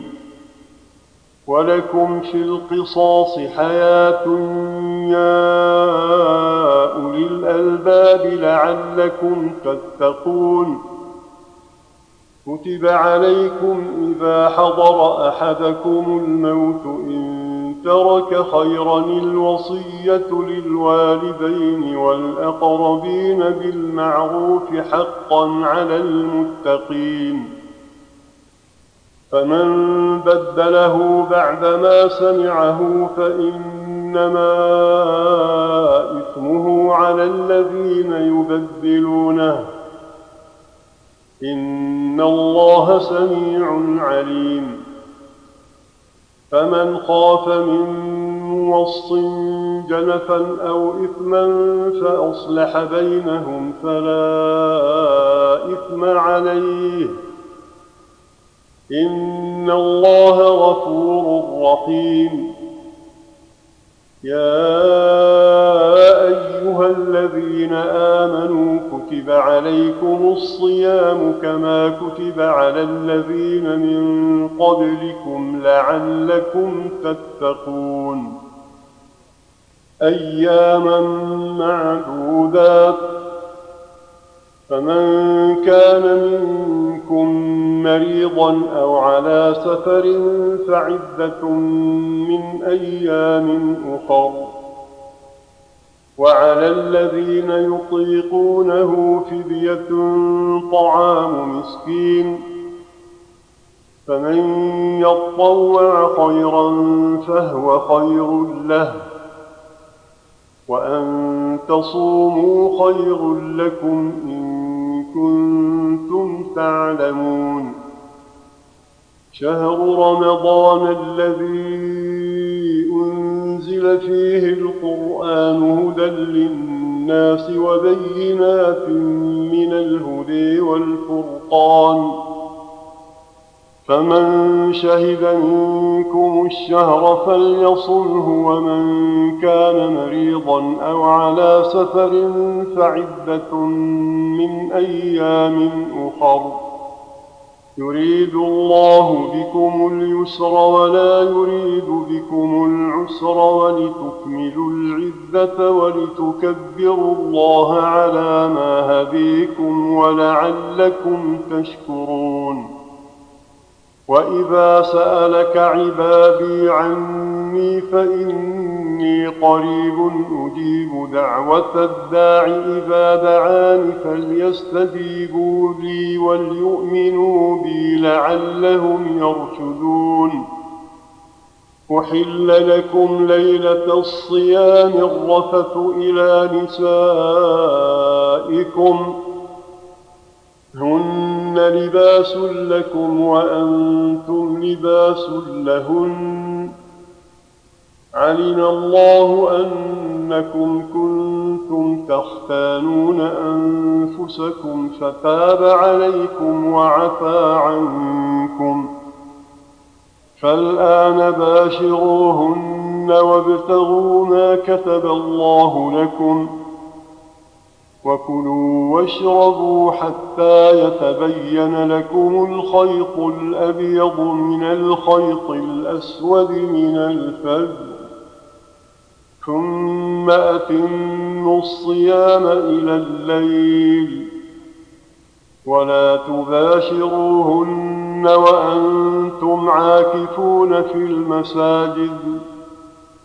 ولكم في القصاص حياة يا أولي الألباب لعلكم تتقون. كتب عليكم إذا حضر أحدكم الموت إن ترك خيرا الوصية للوالدين والأقربين بالمعروف حقا على المتقين، فمن بدله بعدما سمعه فإنما إثمه على الذين يبدلونه، إن الله سميع عليم. فمن خاف من موص جنفا أو إثما فأصلح بينهم فلا إثم عليه، إن الله غفور رحيم. يا أيها الذين آمنوا كتب عليكم الصيام كما كتب على الذين من قبلكم لعلكم تتقون، أياما معدودات، فمن كان منكم مريضا أو على سفر فعدة من أيام أخر، وعلى الذين يطيقونه فدية طعام مسكين، فمن يطوع خيرا فهو خير له، وأن تصوموا خير لكم إن كنتم تعلمون. شهر رمضان الذي أنزل فيه القرآن هدى للناس وبينات من الهدى والفرقان، فمن شهد منكم الشهر فليصمه، ومن كان مريضا أو على سفر فعدة من أيام أخر، يريد الله بكم اليسر ولا يريد بكم العسر ولتكملوا العدة ولتكبروا الله على ما هديكم ولعلكم تشكرون. وإذا سألك عبادي عني فإني قريب أجيب دعوة الداع إذا دعاني فليستجيبوا لي وليؤمنوا بي لعلهم يرشدون. أحل لكم ليلة الصيام الرفث إلى نسائكم، هن لباس لكم وأنتم لباس لهن، علم الله أنكم كنتم تختانون أنفسكم فتاب عليكم وعفى عنكم، فالآن باشروهن وابتغوا ما كتب الله لكم، وكلوا واشربوا حتى يتبين لكم الخيط الأبيض من الخيط الأسود من الفجر، ثم أتموا الصيام إلى الليل، ولا تباشروهن وأنتم عاكفون في المساجد،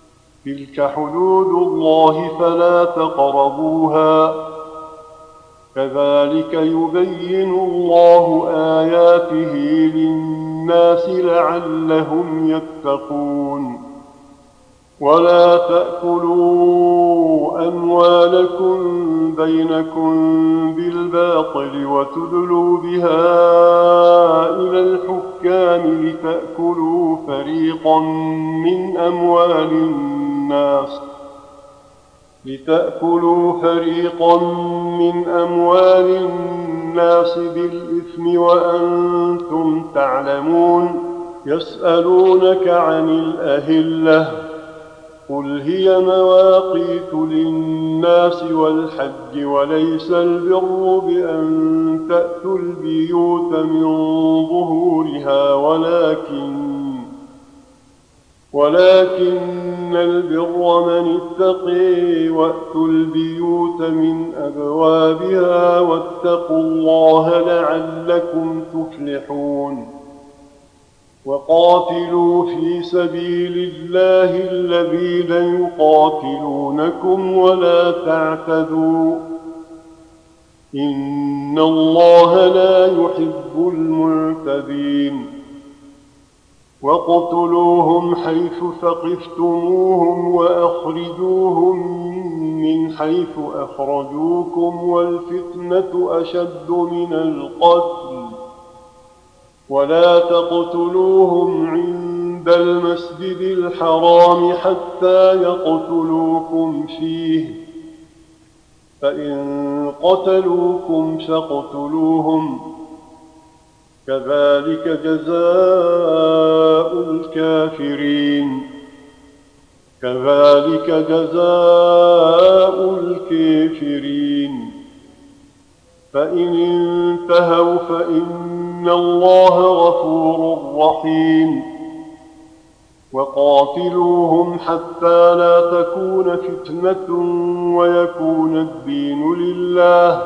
تلك حدود الله فلا تقربوها، كذلك يبين الله آياته للناس لعلهم يتقون. ولا تأكلوا أموالكم بينكم بالباطل وتدلوا بها إلى الحكام لتأكلوا فريقا من أموال الناس لتأكلوا فريقا من أموال الناس بالإثم وأنتم تعلمون. يسألونك عن الأهلة قل هي مواقيت للناس والحج وليس البر بأن تأتوا البيوت من ظهورها ولكن ولكن البر من اتقي وأتوا البيوت من أبوابها واتقوا الله لعلكم تفلحون. وقاتلوا في سبيل الله الذين يقاتلونكم ولا تعتدوا إن الله لا يحب المعتدين. وَاقْتُلُوهُمْ حَيْثُ ثَقِفْتُمُوهُمْ وَأَخْرِجُوهُمْ مِنْ حَيْثُ أَخْرَجُوكُمْ وَالْفِتْنَةُ أَشَدُّ مِنَ الْقَتْلِ وَلَا تَقْتُلُوهُمْ عِندَ الْمَسْجِدِ الْحَرَامِ حَتَّى يَقْتُلُوكُمْ فِيهِ فَإِنْ قَتَلُوكُمْ فَاقْتُلُوهُمْ كذلك جزاء الكافرين كذلك جزاء الكافرين فإن انتهوا فإن الله غفور رحيم. وقاتلوهم حتى لا تكون فتنة ويكون الدين لله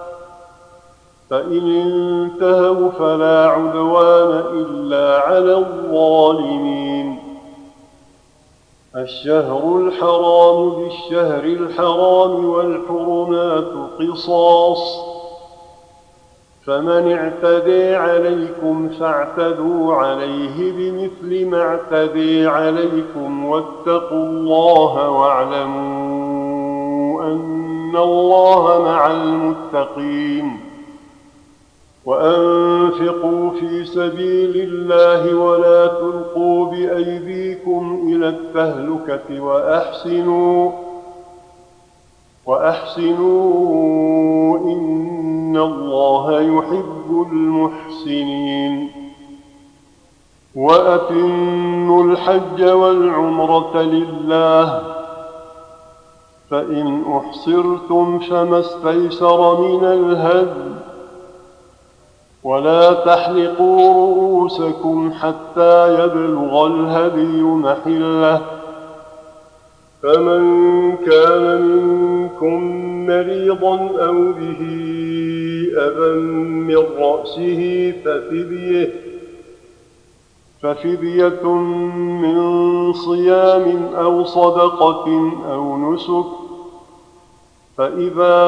فإن انتهوا فلا عدوان إلا على الظالمين. الشهر الحرام بالشهر الحرام والحرمات قصاص فمن اعتدي عليكم فاعتدوا عليه بمثل ما اعتدي عليكم واتقوا الله واعلموا أن الله مع المتقين. وأنفقوا في سبيل الله ولا تلقوا بأيديكم إلى التهلكة وأحسنوا وأحسنوا إن الله يحب المحسنين. وأتموا الحج والعمرة لله فإن أحصرتم فما استيسر من الهدي ولا تحلقوا رؤوسكم حتى يبلغ الهدي محله فمن كان منكم مريضا أو به أذى من رأسه ففدية ففدية من صيام أو صدقة أو نسك فإذا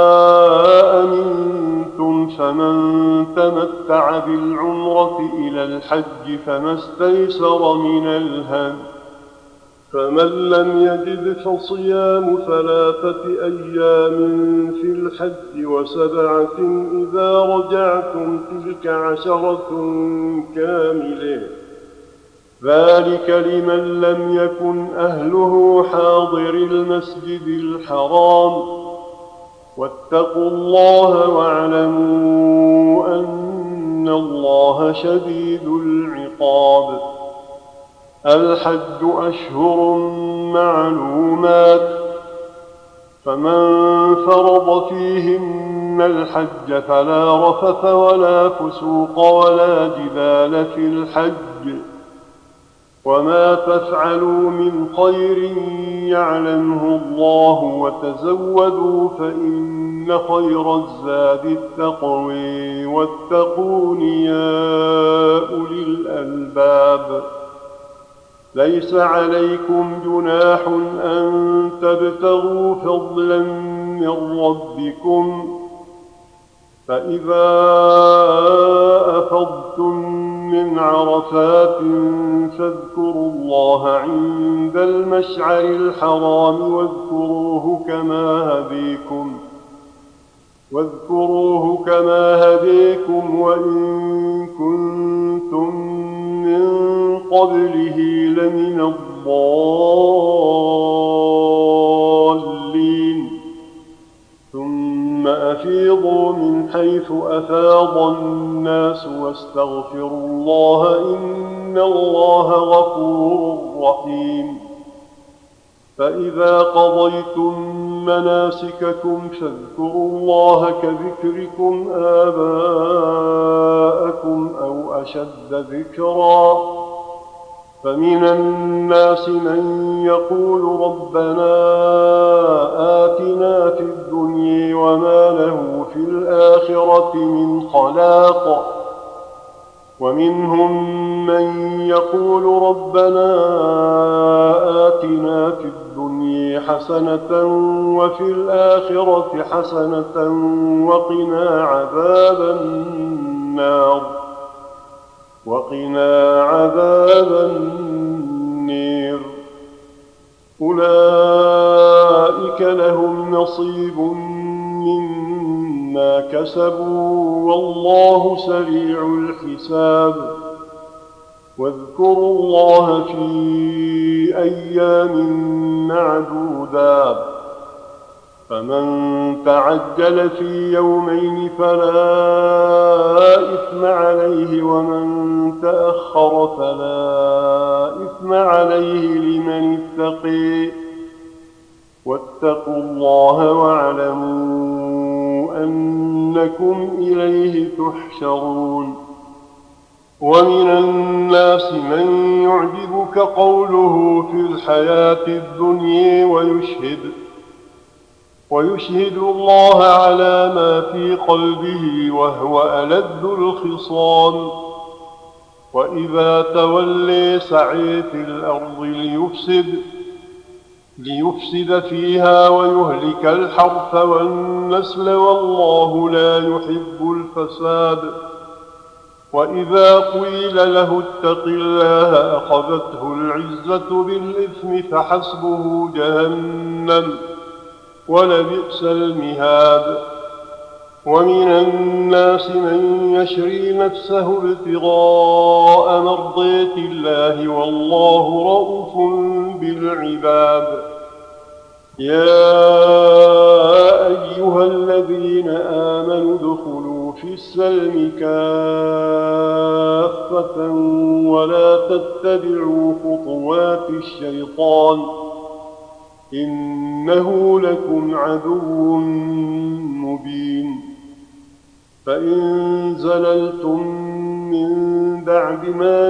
أمنتم فمن تمتع بالعمرة إلى الحج فما استيسر من الهدي فمن لم يجد فصيام ثلاثة أيام في الحج وسبعة إذا رجعتم تلك عشرة كاملة ذلك لمن لم يكن أهله حاضر المسجد الحرام واتقوا الله واعلموا أن الله شديد العقاب. الحج أشهر معلومات فمن فرض فيهن الحج فلا رفث ولا فسوق ولا جدال في الحج وما تفعلوا من خير يعلمه الله وتزودوا فإن خير الزاد التقوى واتقون يا أولي الألباب. ليس عليكم جناح أن تبتغوا فضلا من ربكم فإذا أفضتم من عرفات فاذكروا الله عند المشعر الحرام واذكروه كما هديكم واذكروه كما هديكم وإن كنتم من قبله لمن الضالين ثم أفيضوا من حيث أفاض الناس واستغفروا الله إن الله غفور رحيم فإذا قضيتم مناسككم فاذكروا الله كذكركم آباءكم أو أشد ذكرا فمن الناس من يقول ربنا آتنا في الدنيا وما له في الآخرة من خلاق ومنهم من يقول ربنا آتنا في الدنيا حسنة وفي الآخرة حسنة وقنا عذاب النار وقنا عذاب النير أولئك لهم نصيب مما كسبوا والله سريع الحساب واذكروا الله في أيام معدودات فمن تعجل في يومين فلا إثم عليه ومن تأخر فلا إثم عليه لمن اتقي واتقوا الله واعلموا أنكم إليه تحشرون ومن الناس من يعجبك قوله في الحياة الدنيا ويشهد ويشهد الله على ما في قلبه وهو ألد الخصام وإذا تولي سعي في الأرض ليفسد ليفسد فيها ويهلك الحرث والنسل والله لا يحب الفساد وإذا قيل له اتق الله أخذته العزة بالإثم فحسبه جهنم ولبئس المهاد ومن الناس من يشري نفسه ابتغاء مرضات الله والله رؤوف بالعباد يا أيها الذين آمنوا ادخلوا في السلم كافة ولا تتبعوا خطوات الشيطان إنه لكم عدو مبين فإن زللتم من بعد ما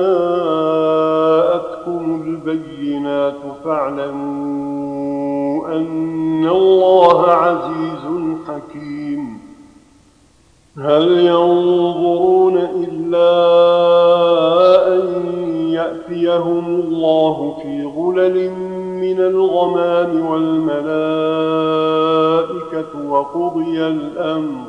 جاءتكم البينات فاعلموا أن الله عزيز حكيم هل ينظرون إلا أن يأتيهم الله في غلل من الغمام والملائكة وقضي الأمر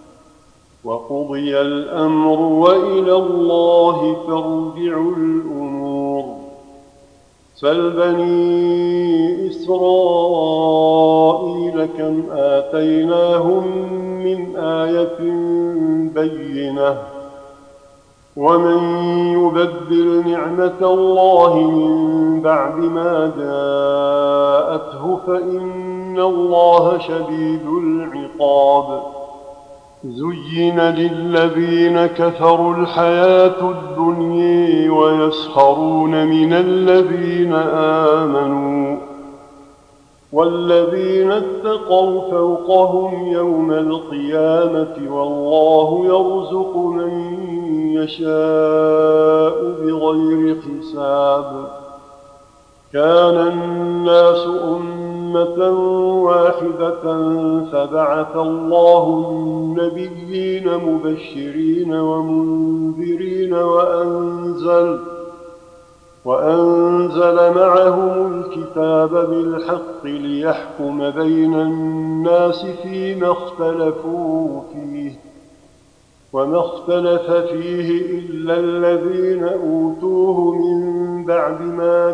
وقضي الأمر وإلى الله ترجع الأمور سل بني إسرائيل كم آتيناهم من آية بينة ومن يبدل نعمة الله من بعد ما جاءته فإن الله شديد العقاب زين للذين كفروا الحياة الدنيا ويسخرون من الذين آمنوا والذين اتقوا فوقهم يوم القيامة والله يرزق من يشاء بغير حساب كان الناس أمة واحدة فبعث الله النبيين مبشرين ومنذرين وأنزل وأنزل معهم الكتاب بالحق ليحكم بين الناس فيما اختلفوا فيه وما اختلف فيه إلا الذين أوتوه من بعد ما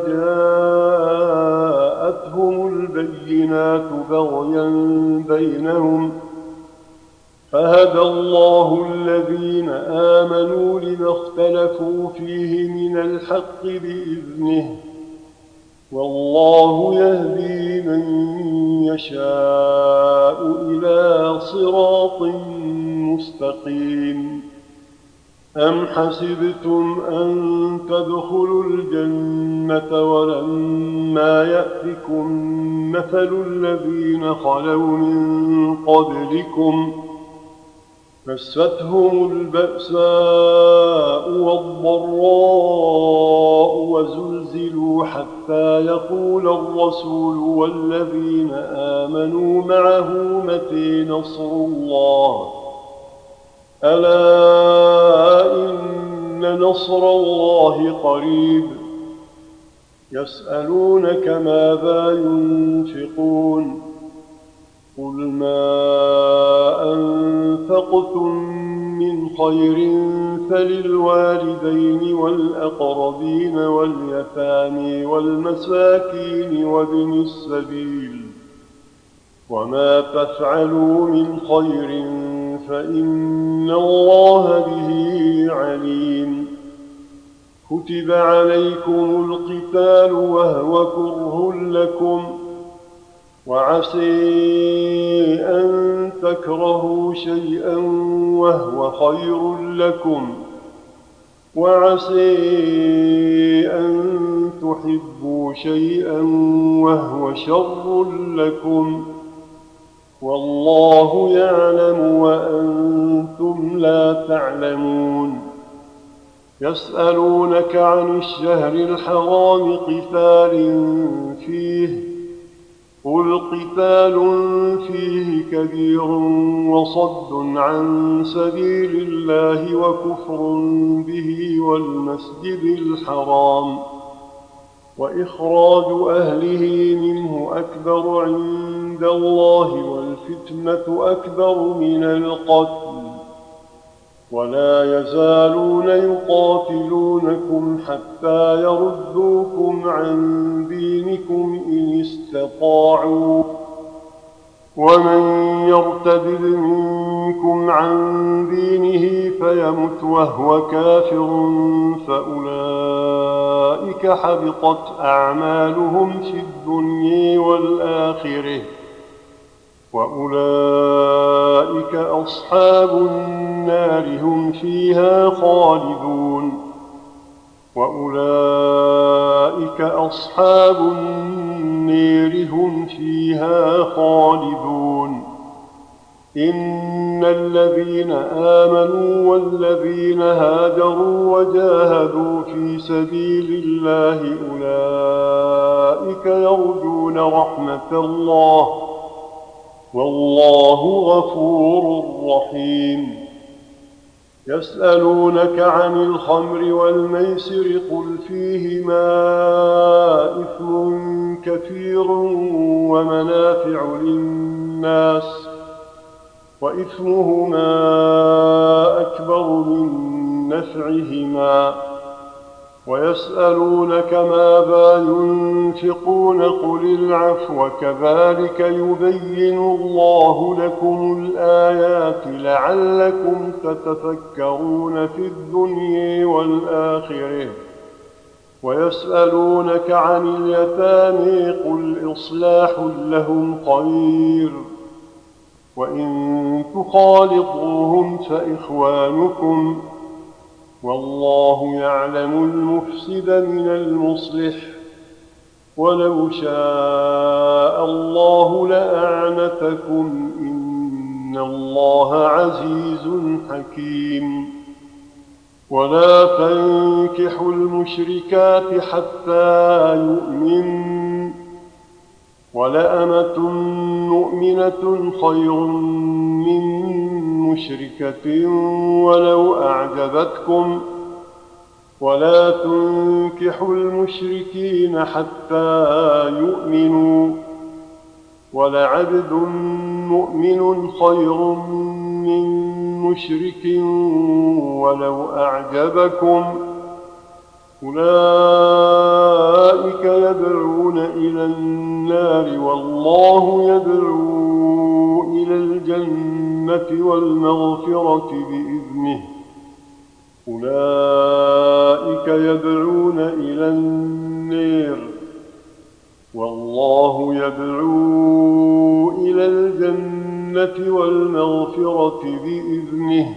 جاءتهم البينات بغيا بينهم فهدى الله الذين آمنوا لما اختلفوا فيه من الحق بإذنه والله يهدي من يشاء إلى صراط مستقيم. أم حسبتم أن تدخلوا الجنة ولما يأتكم مثل الذين خلوا من قبلكم مستهم البأساء والضراء وزلزلوا حتى يقول الرسول والذين آمنوا معه متى نصر الله ألا إن نصر الله قريب. يسألونك ماذا ينفقون قل ما أنفقتم من خير فللوالدين والأقربين واليتامى والمساكين وابن السبيل وما تفعلوا من خير فإن الله به عليم. كتب عليكم القتال وهو كره لكم وعسى أن تكرهوا شيئا وهو خير لكم وعسى أن تحبوا شيئا وهو شر لكم والله يعلم وأنتم لا تعلمون. يسألونك عن الشهر الحرام قتال فيه قل قتال فيه كبير وصد عن سبيل الله وكفر به والمسجد الحرام وإخراج أهله منه أكبر عند الله والفتنة أكبر من القتل ولا يزالون يقاتلونكم حتى يردوكم عن دينكم إن استطاعوا ومن يرتد منكم عن دينه فيمت وهو كافر فأولئك حبطت أعمالهم في الدنيا والآخرة وأولئك أصحاب النار هم فيها خالدون وأولئك أصحاب النار هم فيها خالدون. إن الذين آمنوا والذين هاجروا وجاهدوا في سبيل الله أولئك يرجون رحمة الله والله غفور رحيم. يسألونك عن الخمر والميسر قل فيهما إثم كثير ومنافع للناس وإثمهما أكبر من نفعهما ويسألونك ماذا ينفقون قل العفو كذلك يبين الله لكم الآيات لعلكم تتفكرون في الدنيا والآخرة ويسألونك عن اليتامى قل إصلاح لهم خير وإن تخالطوهم فإخوانكم والله يعلم المفسد من المصلح ولو شاء الله لأعنتكم إن الله عزيز حكيم. ولا تنكحوا المشركات حتى يؤمنوا ولأمة مؤمنة خير من مشركة ولو أعجبتكم ولا تنكحوا المشركين حتى يؤمنوا ولعبد مؤمن خير من مشرك ولو أعجبكم أولئك يدعون إلى النار والله يدعو إلى الجنة والمغفرة بإذنه أولئك يدعون إلى النار والله يدعو إلى الجنة والمغفرة بإذنه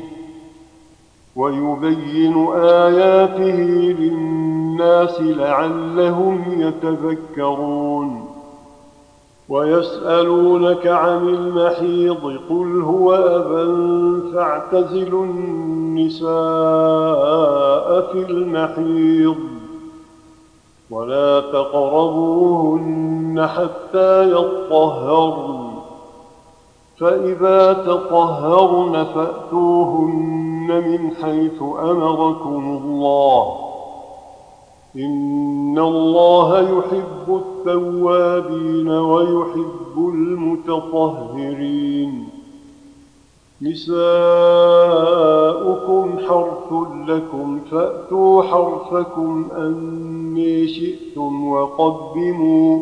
ويبين آياته للناس لعلهم يتذكرون ويسألونك عن المحيض قل هو أذى فاعتزلوا النساء في المحيض ولا تقربوهن حتى يطهرن فإذا تطهرن فأتوهن من حيث أمركم الله إن الله يحب التوابين ويحب المتطهرين نساؤكم حرث لكم فأتوا حرثكم أني شئتم وقدموا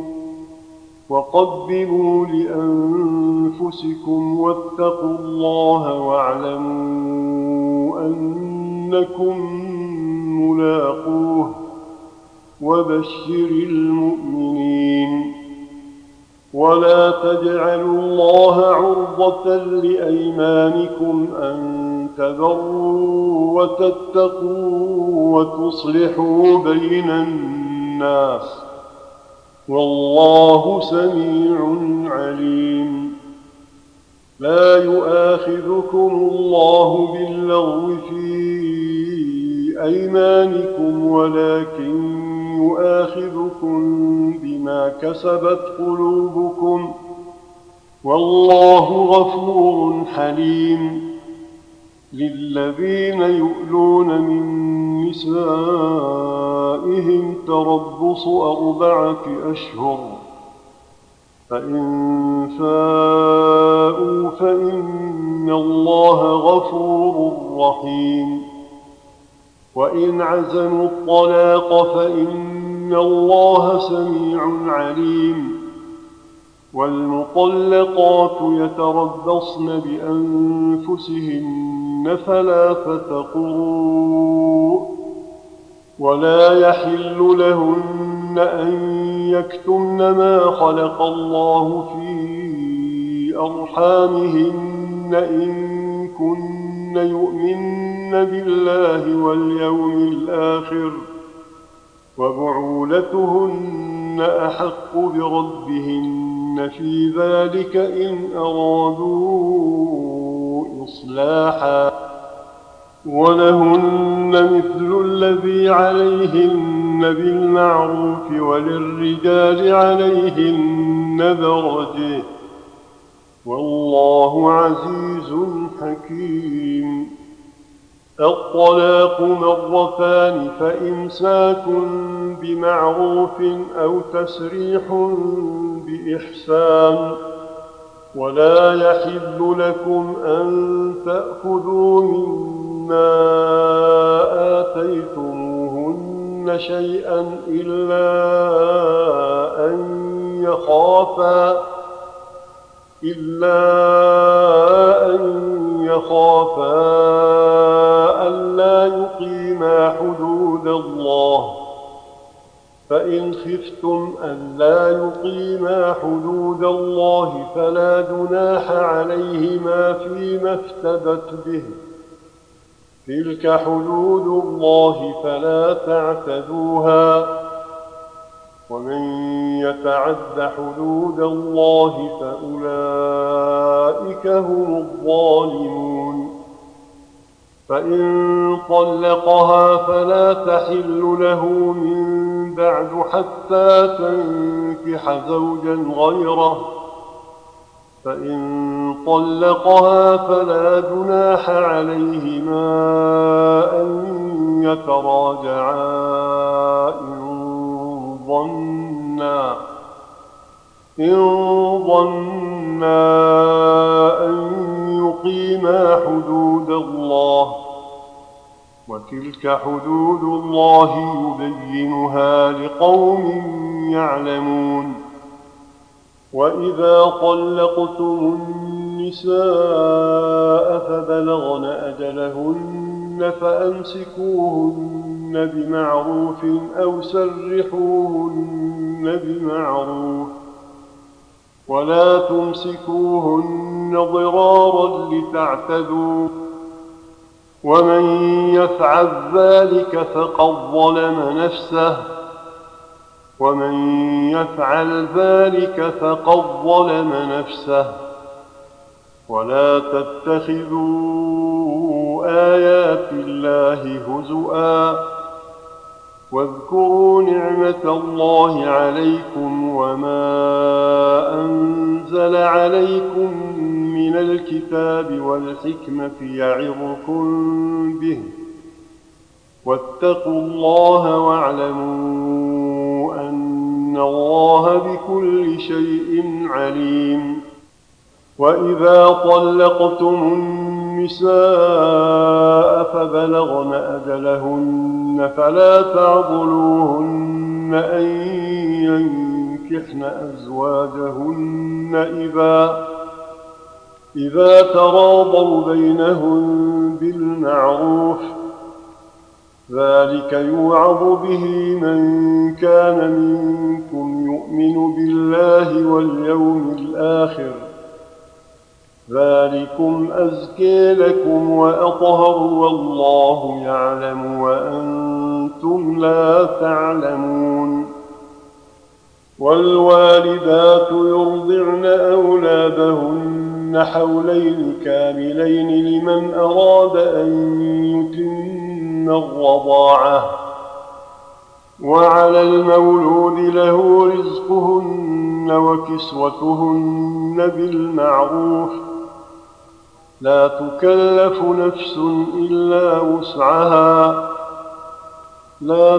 وقدموا لأنفسكم واتقوا الله واعلموا أنكم ملاقوه وبشر المؤمنين ولا تجعلوا الله عرضة لأيمانكم أن تبروا وتتقوا وتصلحوا بين الناس والله سميع عليم لا يؤاخذكم الله باللغو في أيمانكم ولكن يؤاخذكم بما كسبت قلوبكم والله غفور حليم للذين يؤلون من نسائهم تربص أربعة أشهر فإن فاءوا فإن الله غفور رحيم وإن عزموا الطلاق فإن الله سميع عليم والمطلقات يتربصن بأنفسهن ثلاثة قروء ولا يحل لهن أن يكتمن ما خلق الله في أرحامهن إن كن يؤمن بالله واليوم الآخر وبعولتهن أحق بردهن في ذلك إن أرادوا إصلاحا ولهن مثل الذي عليهن بالمعروف وللرجال عليهن درجة والله عزيز حكيم الطلاق مرتان فإمساك بمعروف أو تسريح بإحسان ولا يحل لكم أن تأخذوا مما آتيتموهن شيئا إلا أن يخافا إلا أن يخافا ألا يقيما حدود الله فإن خفتم ألا يقيما حدود الله فلا جناح عليهما فيما افتدت به تلك حدود الله فلا تعتدوها ومن يتعد حدود الله فأولئك هم الظالمون فإن طلقها فلا تحل له من بعد حتى تنكح زوجا غيره فإن طلقها فلا جناح عليهما أن يتراجعا إن ظنا إن ظنا أن يقيما حدود الله وتلك حدود الله يبينها لقوم يعلمون. وإذا طلقتم النساء فبلغن أجلهن فأمسكوهن بمعروف أو سرحوهن بمعروف ولا تمسكوهن ضرارا لتعتدوا ومن يفعل ذلك فقد ظلم نفسه ومن يفعل ذلك فقد ظلم نفسه ولا تتخذوا آيات الله هزؤا واذكروا نعمة الله عليكم وما أنزل عليكم من الكتاب والحكمة يعظكم به واتقوا الله واعلموا أن الله بكل شيء عليم. وإذا طلقتم النساء فبلغن أجلهن فلا تعضلوهن أن ينكحن أزواجهن إذا إذا تراضوا بينهم بالمعروف ذلك يوعظ به من كان منكم يؤمن بالله واليوم الآخر ذلكم أزكي لكم وأطهر والله يعلم وأنتم لا تعلمون. والوالدات يرضعن أولادهن حولين كاملين لمن أراد أن يتم الرضاعة وعلى المولود له رزقهن وكسوتهن بالمعروف لا تكلف نفس إلا وسعها لا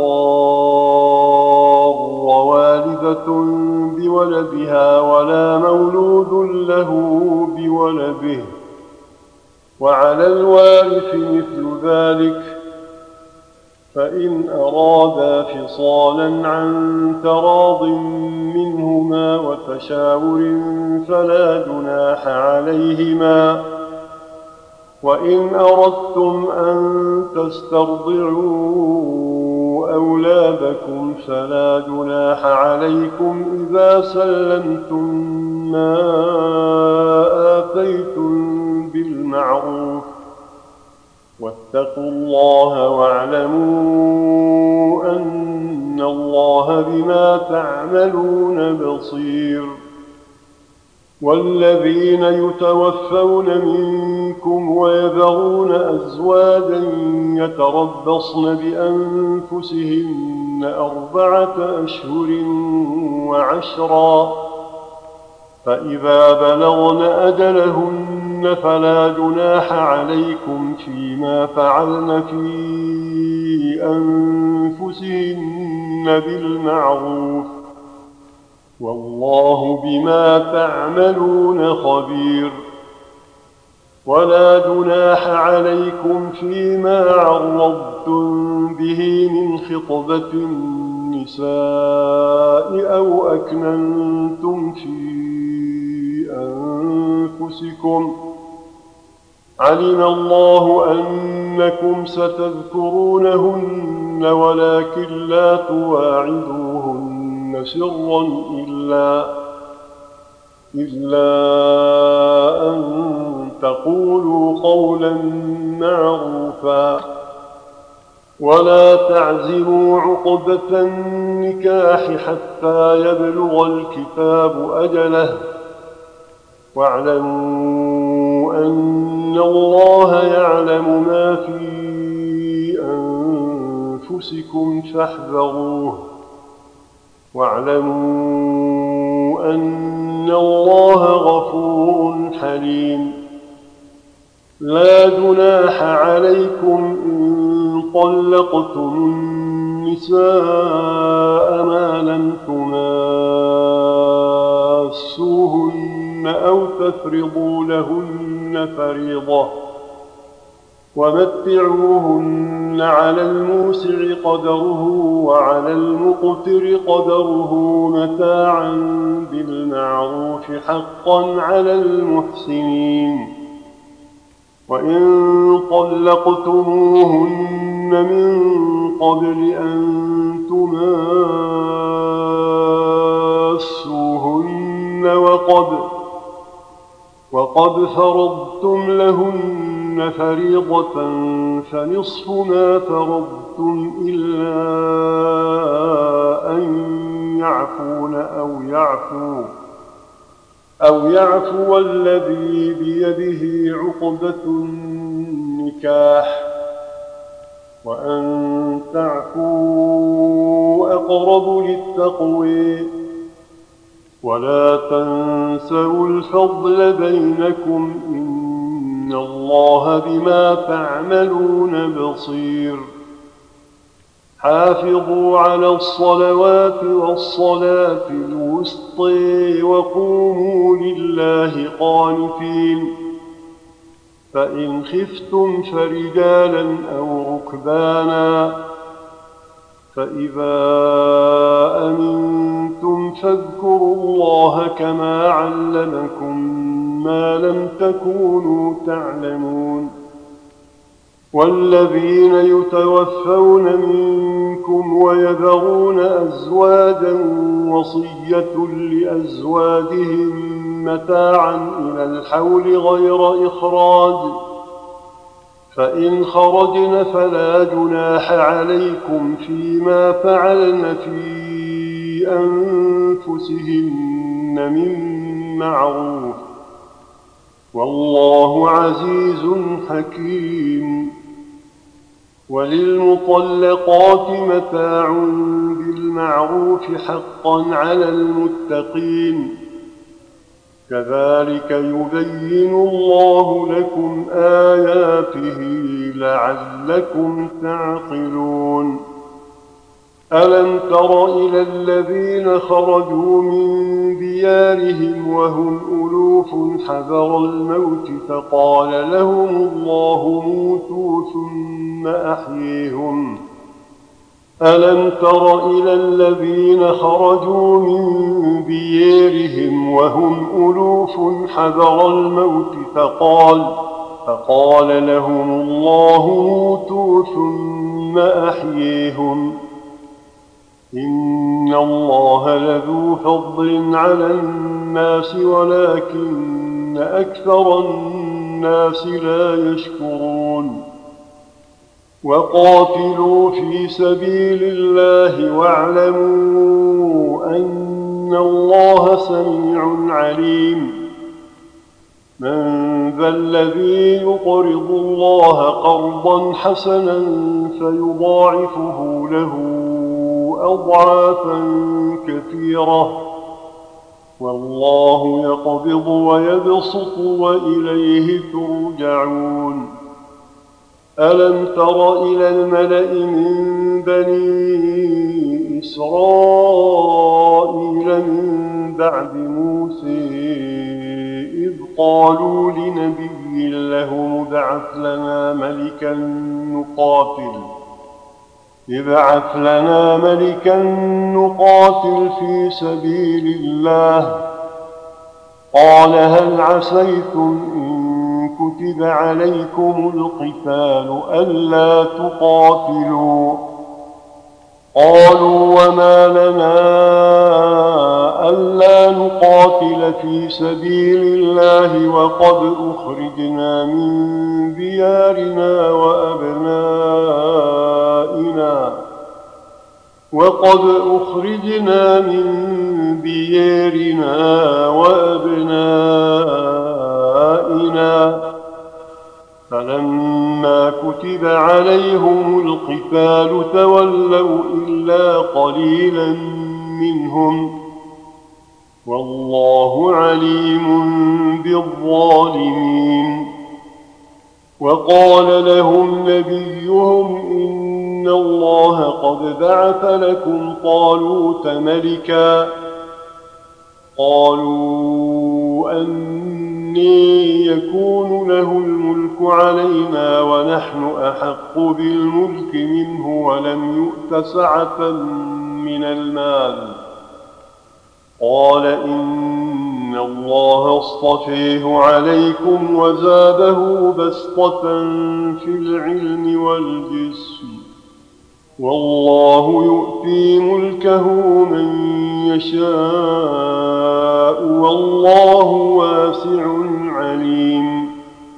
تضار والدة بولدها ولا مولود له بولده وعلى الوارث مثل ذلك فإن أرادا فصالا عن تراض منهما وتشاور فلا جناح عليهما وإن أردتم أن تسترضعوا أولادكم فلا جناح عليكم إذا سلمتم ما آتيتم بالمعروف واتقوا الله واعلموا أن الله بما تعملون بصير. والذين يتوفون منكم ويذرون أزواجا يتربصن بأنفسهن أربعة أشهر وعشرا فإذا بلغن أجلهن فلا جناح عليكم فيما فعلن في أنفسهن بالمعروف والله بما تعملون خبير. ولا جناح عليكم فيما عرضتم به من خطبة النساء أو أكننتم في أنفسكم علم الله أنكم ستذكرونهن ولكن لا تواعدوهن سرا إلا, إلا أن تقولوا قولا معروفا ولا تعزموا عقدة النكاح حتى يبلغ الكتاب أجله واعلموا أن الله يعلم ما في أنفسكم فاحذروه واعلموا أن الله غفور حليم. لا جناح عليكم إن طلقتم النساء ما لم تماسوهن أو تفرضوا لهن فريضة، ومتعوهن على الموسع قدره وعلى المقتر قدره متاعا بالمعروف حقا على المحسنين. وإن طلقتموهن من قبل أن تماسوهن وقد, وقد فرضتم لهن فريضة فنصف ما فرضتم إلا أن يعفون أو يعفو أو يعفو الذي بيده عقدة النكاح، وأن تعفوا أقرب للتقوى، ولا تنسوا الفضل بينكم إن الله بما تعملون بصير. حافظوا على الصلوات والصلاة الوسطى وقوموا لله قانتين. فإن خفتم فرجالا أو ركبانا، فإذا أمنتم فاذكروا الله كما علمكم ما لم تكونوا تعلمون. والذين يتوفون منكم ويذرون أزواجا وصية لأزواجهم متاعا إلى الحول غير إخراج، فإن خرجن فلا جناح عليكم فيما فعلن في أنفسهن من معروف، والله عزيز حكيم. وللمطلقات متاع بالمعروف حقا على المتقين. كذلك يبين الله لكم آياته لعلكم تعقلون. ألم تر إلى الذين خرجوا من ديارهم وهم ألوف حذر الموت فقال لهم الله موتوا ثم أحييهم. ألم تر إلى الذين خرجوا من ديارهم وهم ألوف حذر الموت فقال, فقال لهم الله موتوا ثم أحييهم. إن الله لذو فضل على الناس ولكن أكثر الناس لا يشكرون. وقاتلوا في سبيل الله واعلموا أن الله سميع عليم. من ذا الذي يقرض الله قرضا حسنا فيضاعفه له أضعافا كثيرة، والله يقبض ويبسط وإليه ترجعون. ألم تر إلى الملأ من بني إسرائيل من بعد موسى إذ قالوا لنبي له ابعث لنا ملكا نقاتل ابعث لنا ملكا نقاتل في سبيل الله. قال هل عسيتم إن كتب عليكم القتال ألا تقاتلوا؟ قالوا وما لنا ألا نقاتل في سبيل الله وقد أخرجنا من ديارنا وأبنائنا وقد أخرجنا من ديارنا وأبنائنا فلما كتب عليهم القتال تولوا إلا قليلا منهم، والله عليم بالظالمين. وقال لهم نبيهم إن الله قد بعث لكم طالوت ملكا. قالوا أني يكون له الملك علينا ونحن أحق بالملك منه ولم يؤت سعة من المال. قال إن الله اصطفيه عليكم وزاده بسطة في العلم والجسم، والله يؤتي ملكه من يشاء والله واسع عليم.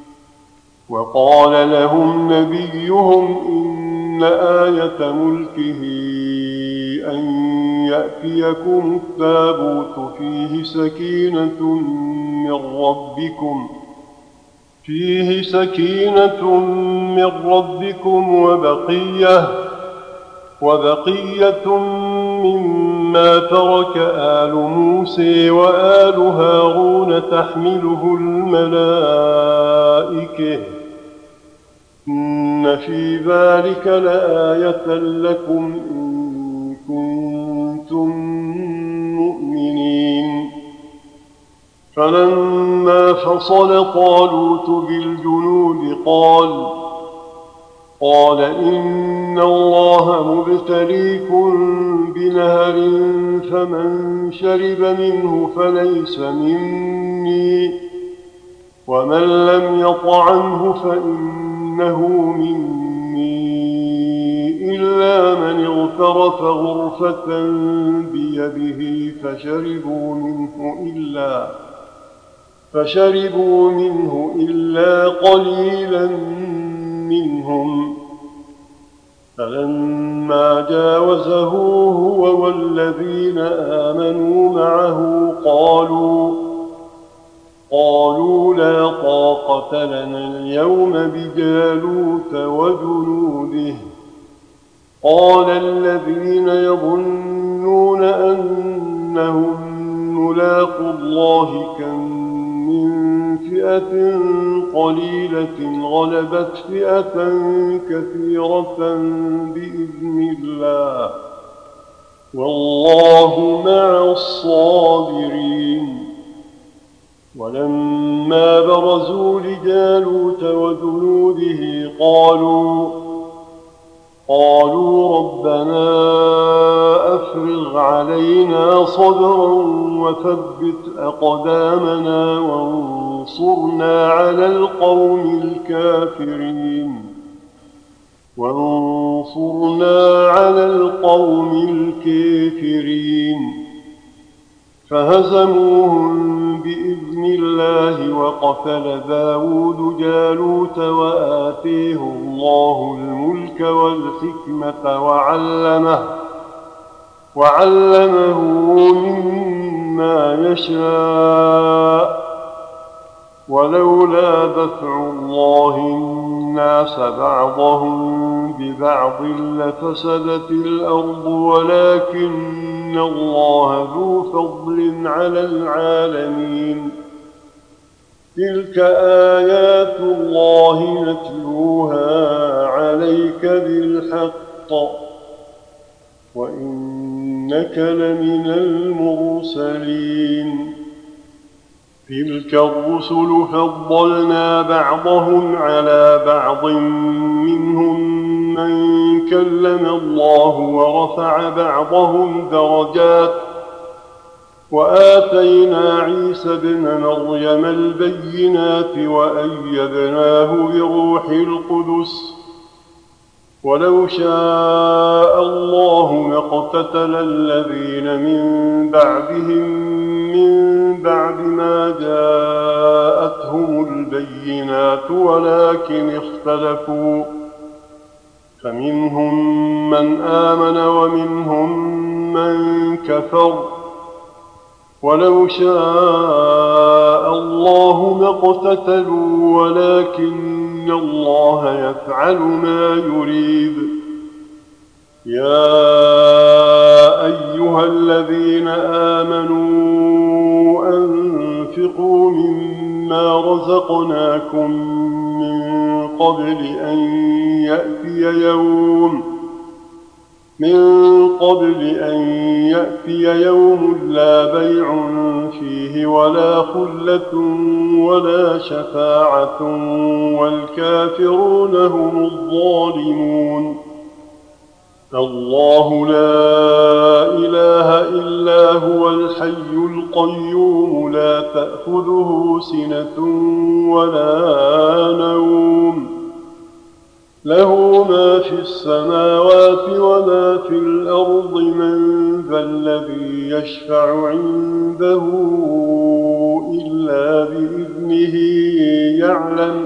وقال لهم نبيهم إن آية ملكه أن يأتيكم التابوت فيه سكينة من ربكم فيه سكينة من ربكم وبقية وبقية مما ترك آل موسى وآل هارون تحمله الملائكة إن في ذلك لآية لكم إن كنتم مؤمنين. فلما فصل طالوت بالجنود قال قال إن الله مبتليكم بنهر فمن شرب منه فليس مني ومن لم يطعمه فإنه مني إلا من اغترف غرفة بيده فشربوا منه إلا فشربوا منه إلا قليلا منهم. فلما جاوزه هو والذين آمنوا معه قالوا قالوا لا طاقة لنا اليوم بجالوت وجنوده. قال الذين يظنون أنهم ملاقو الله كم من فئة قليلة غلبت فئة كثيرة بإذن الله والله مع الصابرين. ولما برزوا لجالوت وجنوده قالوا قالوا ربنا أفرغ علينا صبرا وثبت أقدامنا وانصرنا على القوم الكافرين وانصرنا على القوم الكافرين. فهزموهم بإذن الله وقتل داود جالوت وآتيه الله الملك والحكمة وعلمه وعلمه مما يشاء. ولولا دفع الله الناس بعضهم ببعض لفسدت الأرض ولكن الله ذو فضل على العالمين. تلك آيات الله نتلوها عليك بالحق وإنك لمن المرسلين. تلك الرسل فضلنا بعضهم على بعض منهم من كلم الله ورفع بعضهم درجات وآتينا عيسى ابن مريم البينات وأيدناه بروح القدس. ولو شاء الله ما اقتتل الذين من بعدهم من بعد ما جاءتهم البينات ولكن اختلفوا فمنهم من آمن ومنهم من كفر. ولو شاء الله ما اقتتلوا ولكن الله يفعل ما يريد. يا أيها الذين آمنوا أنفقوا مما رزقناكم من قبل أن يأتي يوم من قبل أن يأتي يوم لا بيع فيه ولا خلة ولا شفاعة والكافرون هم الظالمون. الله لا إله إلا هو الحي القيوم لا تأخذه سنة ولا نوم له ما في السماوات وما في الأرض من ذا الذي يشفع عنده إلا بإذنه يعلم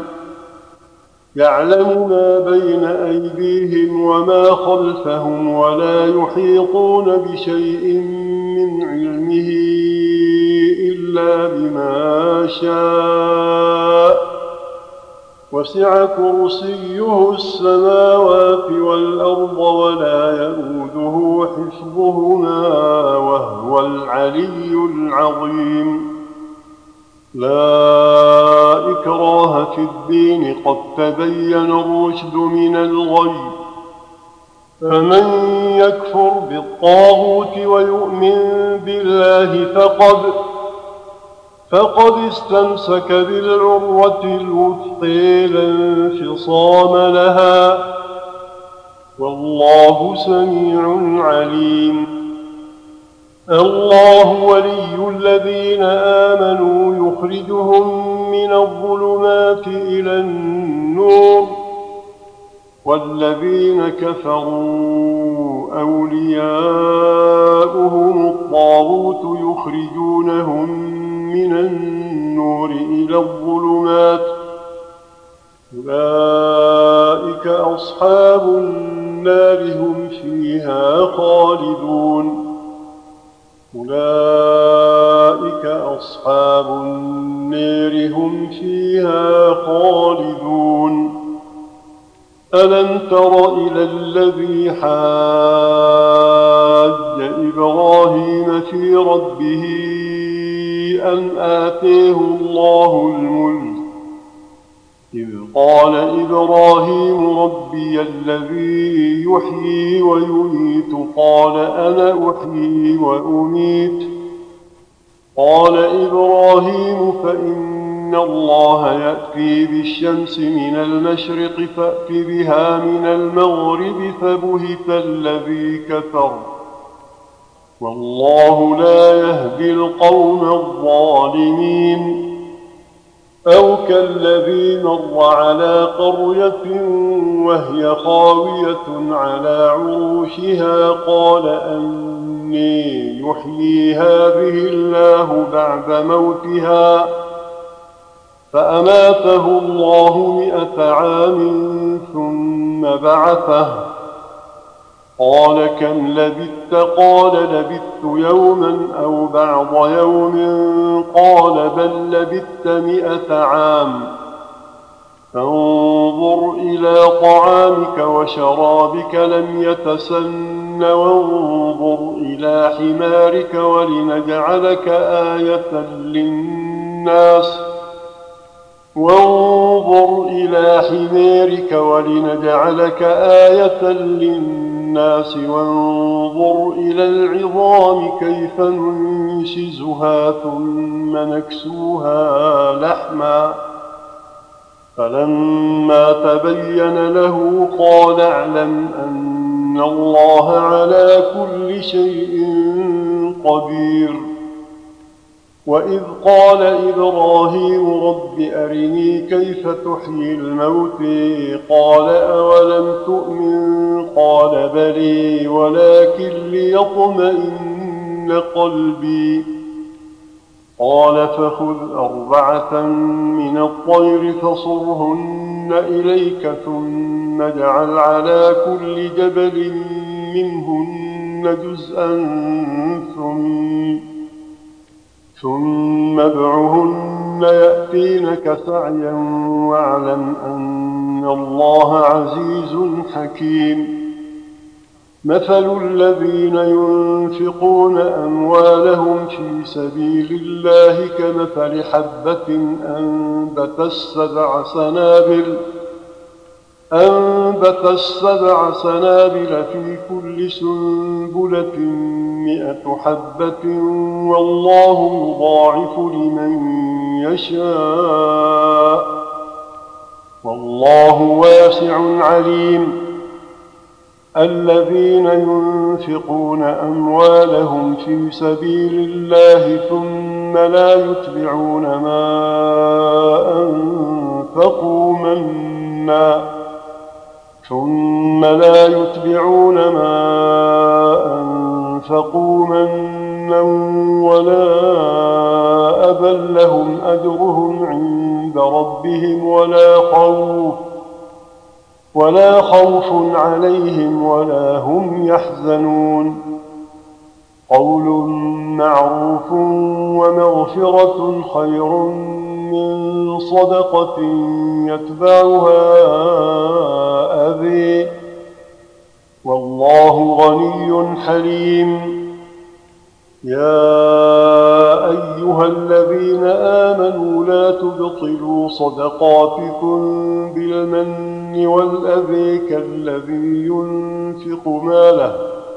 يعلم ما بين أيديهم وما خلفهم ولا يحيطون بشيء من علمه إلا بما شاء وسع كرسيه السماوات والأرض ولا يئوده حفظهما وهو العلي العظيم. لا إكراه في الدين قد تبين الرشد من الغي فمن يكفر بالطاغوت ويؤمن بالله فقد فقد استمسك بالعروة الوثقى لا انفصام لها والله سميع عليم. الله ولي الذين آمنوا يخرجهم من الظلمات إلى النور والذين كفروا أولياؤهم الطاغوت يخرجونهم من النور إلى الظلمات أولئك أصحاب النار هم فيها خالدون. أولئك أصحاب النار هم فيها خالدون. ألم تر إلى الذي حاج إبراهيم في ربه أن آتيه الله الملك إذ قال إبراهيم ربي الذي يحيي ويميت قال أنا أحيي وأميت قال إبراهيم فإن الله يأتي بالشمس من المشرق فأت بها من المغرب فبهت الذي كفر والله لا يهدي القوم الظالمين. أو كالذي مر على قرية وهي خاوية على عروشها قال أني يحيي هذه الله بعد موتها فأماته الله مئة عام ثم بعثه قال كم لبثت قال لبثت يوما أو بعض يوم قال بل لبثت مئة عام فانظر إلى طعامك وشرابك لم يتسن وانظر إلى حمارك ولنجعلك آية للناس وانظر إلى حمارك ولنجعلك آية للناس الناس وانظر إلى العظام كيف ننشزها ثم نكسوها لحما فلما تبين له قال اعلم أن الله على كل شيء قدير. وإذ قال إبراهيم رب أرني كيف تحيي الموت قال أولم تؤمن قال بلي ولكن ليطمئن قلبي قال فخذ أربعة من الطير فصرهن إليك ثم اجعل على كل جبل منهن جزءا ثم ثم ادعهن يأتينك سعيا واعلم أن الله عزيز حكيم. مثل الذين ينفقون أموالهم في سبيل الله كمثل حبة أنبتت سبع سنابل أنبت السبع سنابل في كل سنبلة مئة حبة والله يضاعف لمن يشاء والله واسع عليم. الذين ينفقون أموالهم في سبيل الله ثم لا يتبعون ما أنفقوا منا ثم لا يتبعون ما أنفقوا منا ولا أذى لهم أجرهم عند ربهم ولا خوف ولا خوف عليهم ولا هم يحزنون. قول معروف ومغفرة خير من صدقة يتبعها أذى والله غني حليم. يا أيها الذين آمنوا لا تبطلوا صدقاتكم بالمن والأذى كالذي ينفق ماله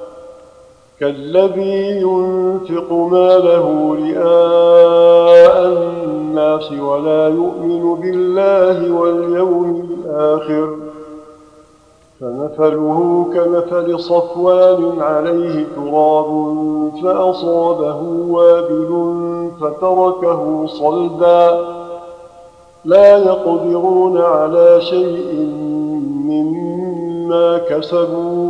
كالذي ينفق ماله رئاء الناس ولا يؤمن بالله واليوم الآخر فمثله كمثل صفوان عليه تراب فأصابه وابل فتركه صلدا لا يقدرون على شيء مما كسبوا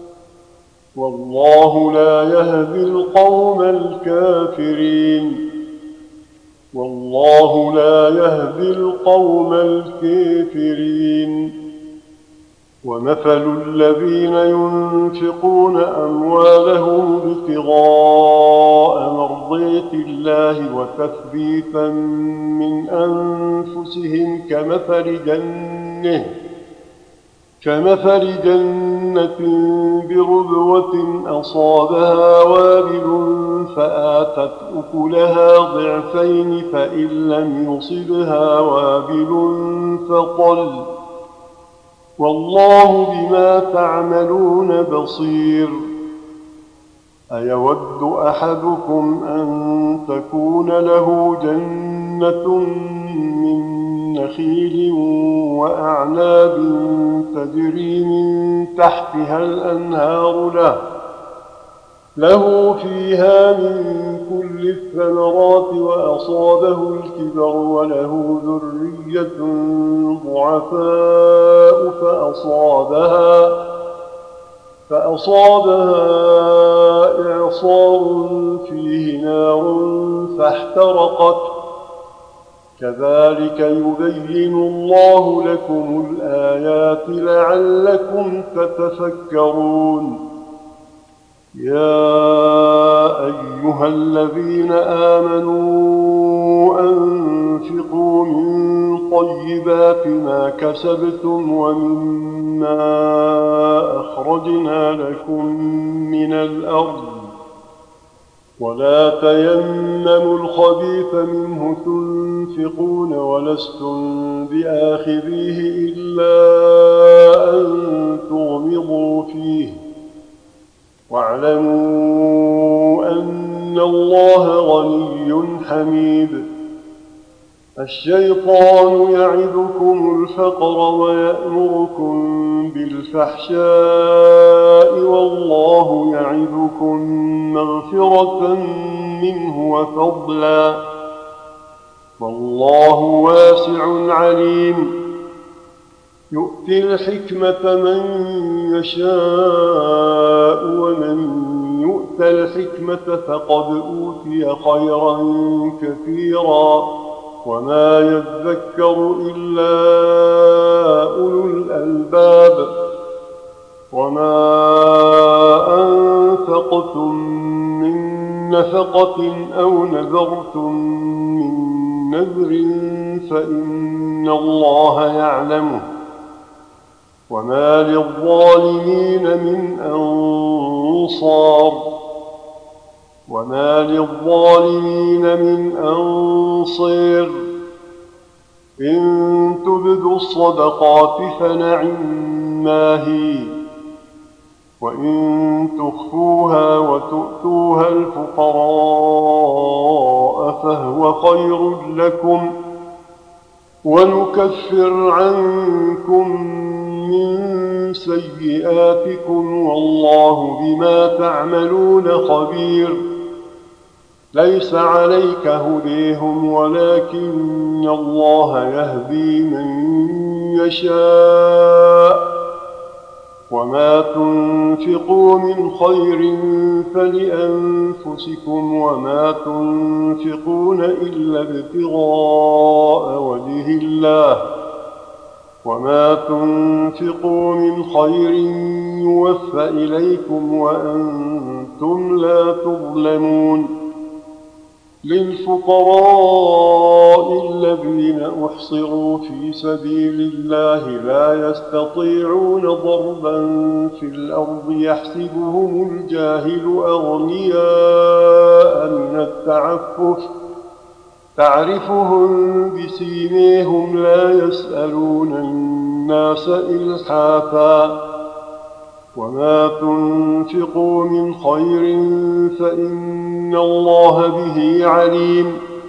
والله لا يهدي القوم الكافرين والله لا يهدي القوم الكافرين. ومثل الذين ينفقون أموالهم ابتغاء مرضات الله وتثبيتا من أنفسهم كمثل جنة كمثل جنة بربوة أصابها وابل فآتت أكلها ضعفين فإن لم يصبها وابل فطل والله بما تعملون بصير. أيود أحدكم أن تكون له جنة من نخيل وأعناب تجري من تحتها الأنهار له, له فيها من كل الثمرات وأصابه الكبر وله ذرية ضعفاء فأصابها, فأصابها إعصار فيه نار فاحترقت كذلك يبين الله لكم الآيات لعلكم تتفكرون. يا أيها الذين آمنوا أنفقوا من طيبات ما كسبتم ومما أخرجنا لكم من الأرض ولا تيمموا الخبيث منه تنفقون ولستم بآخذيه إلا أن تغمضوا فيه واعلموا أن الله غني حميد. الشيطان يعدكم الفقر ويأمركم بالفحشاء والله يعدكم مغفرة منه وفضلا والله واسع عليم. يؤتي الحكمة من يشاء ومن يؤت الحكمة فقد أوتي خيرا كثيرا وما يذكر إلا أولو الألباب. وما أنفقتم من نفقة أو نذرتم من نذر فإن الله يعلمه وما للظالمين من أنصار وما للظالمين من أنصير. إن تبدوا الصدقات فنعما هي، وإن تخفوها وتؤتوها الفقراء فهو خير لكم، ونكفر عنكم من سيئاتكم والله بما تعملون خبير. ليس عليك هديهم ولكن الله يهدي من يشاء، وما تنفقوا من خير فلأنفسكم وما تنفقون إلا ابتغاء وجه الله، وما تنفقوا من خير يوفى إليكم وأنتم لا تظلمون. للفقراء الذين أحصروا في سبيل الله لا يستطيعون ضربا في الأرض يحسبهم الجاهل أغنياء من التعفف، تعرفهم بسيميهم لا يسألون الناس إلحافا، وما تنفقوا من خير فإن الله به عليم.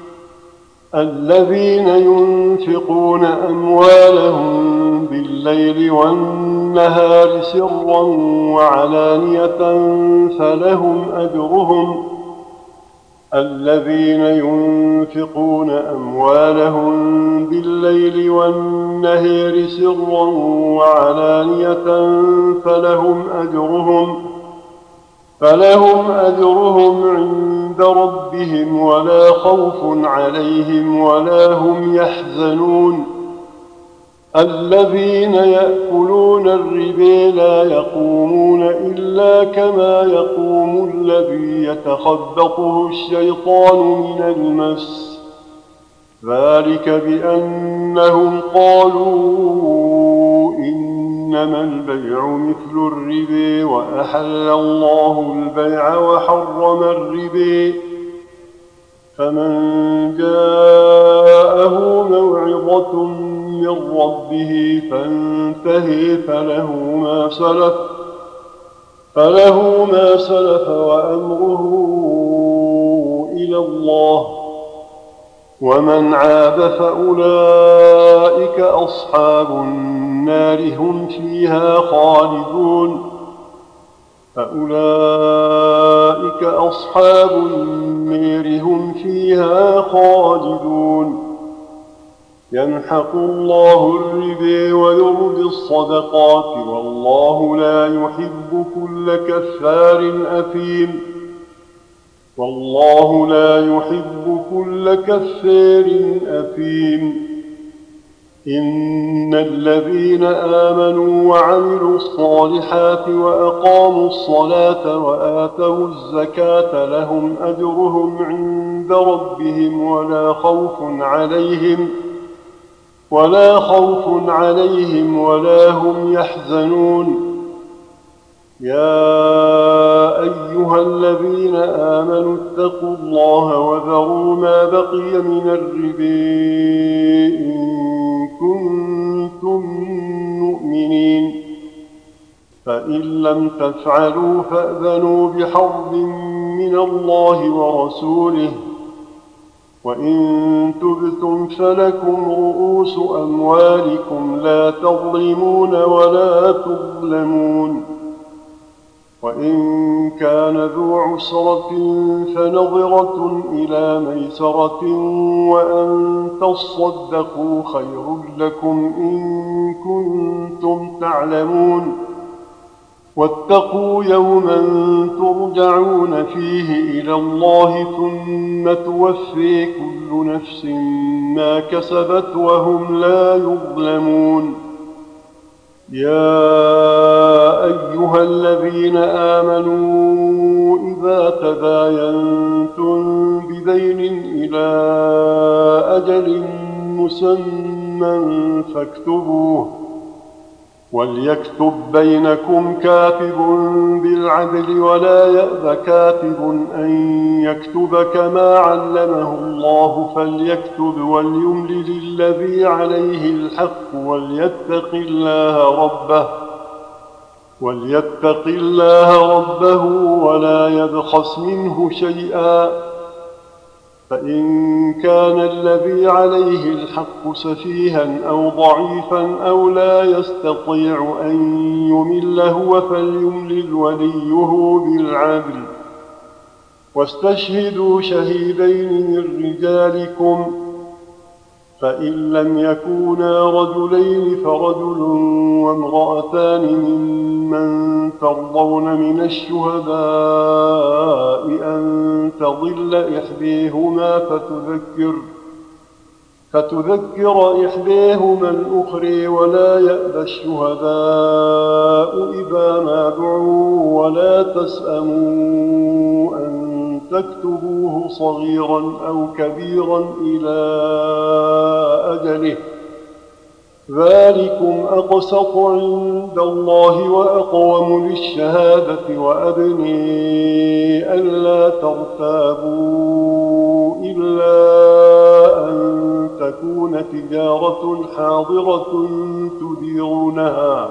الذين ينفقون أموالهم بالليل والنهار سرا وعلانية فلهم أجرهم الذين ينفقون أموالهم بالليل والنهار سرا وعلانية فلهم أجرهم فلهم أجرهم عند ربهم ولا خوف عليهم ولا هم يحزنون. الذين يأكلون الربا لا يقومون إلا كما يقوم الذي يتخبطه الشيطان من المس، ذلك بأنهم قالوا إنما البيع مثل الربا وأحل الله البيع وحرم الربا، فمن جاءه موعظة من ربه فانتهي فله ما سلف فله ما سلف وأمره إلى الله، ومن عاد فأولئك أصحاب النار هم فيها خالدون فأولئك أصحاب النار هم فيها خالدون. يمحق الله الربا ويربي الصدقات والله لا يحب كل كفار أثيم والله لا يحب كل كفار أثيم. إن الذين آمنوا وعملوا الصالحات وأقاموا الصلاة وآتوا الزكاة لهم أجرهم عند ربهم ولا خوف عليهم ولا خوف عليهم ولا هم يحزنون. يا أيها الذين آمنوا اتقوا الله وذروا ما بقي من الربا إن كنتم مؤمنين، فإن لم تفعلوا فأذنوا بحرب من الله ورسوله، وإن تبتم فلكم رؤوس أموالكم لا تظلمون ولا تظلمون. وإن كان ذو عسرة فنظرة إلى ميسرة وأن تصدقوا خير لكم إن كنتم تعلمون. واتقوا يوما ترجعون فيه إلى الله ثم توفي كل نفس ما كسبت وهم لا يظلمون. يا أيها الذين آمنوا إذا تداينتم بدين إلى أجل مسمى فاكتبوه، وليكتب بينكم كاتب بالعدل ولا يأب كاتب أن يكتب كما علمه الله فليكتب وليملل الذي عليه الحق وليتق الله ربه وليتق الله ربه ولا يبخس منه شيئا فإن كان الذي عليه الحق سفيها أو ضعيفا أو لا يستطيع أن يمل هو فليملل وليه بالعدل واستشهدوا شهيدين من رجالكم فإن لم يكونا رجلين فرجل وامرأتان ممن ترضون من الشهداء أن تضل إحديهما فتذكر فتذكر إحديهما الأخرى ولا يأبى الشهداء إذا ما دعوا ولا تسأموا أن تكتبوه صغيرا أو كبيرا إلى أجله ذلكم أقسط عند الله وأقوم للشهادة وأدني ألا ترتابوا إلا أن تكون تجارة حاضرة تديرونها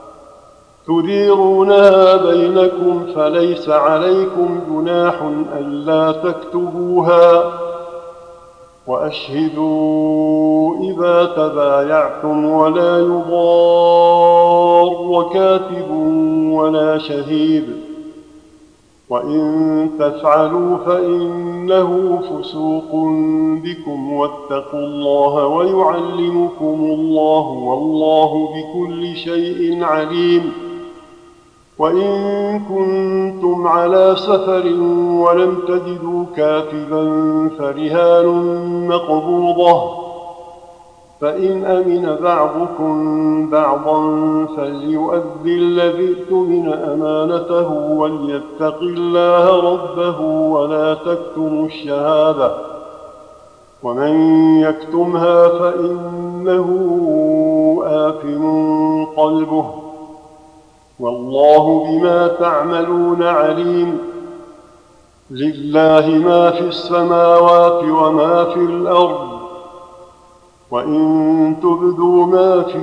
تديرونها بينكم فليس عليكم جناح ألا تكتبوها وأشهدوا إذا تبايعتم ولا يضار كاتب ولا شهيد وإن تفعلوا فإنه فسوق بكم واتقوا الله ويعلمكم الله والله بكل شيء عليم وإن كنتم على سفر ولم تجدوا كاتبا فرهان مقبوضة فإن أمن بعضكم بعضا فليؤدي الذي اؤتمن أمانته وليتق الله ربه ولا تكتموا الشهادة ومن يكتمها فإنه آثم قلبه والله بما تعملون عليم لله ما في السماوات وما في الأرض وإن تبدوا ما في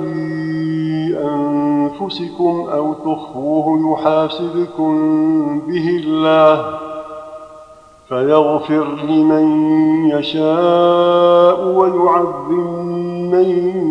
أنفسكم أو تخفوه يحاسبكم به الله فيغفر لمن يشاء ويعذب من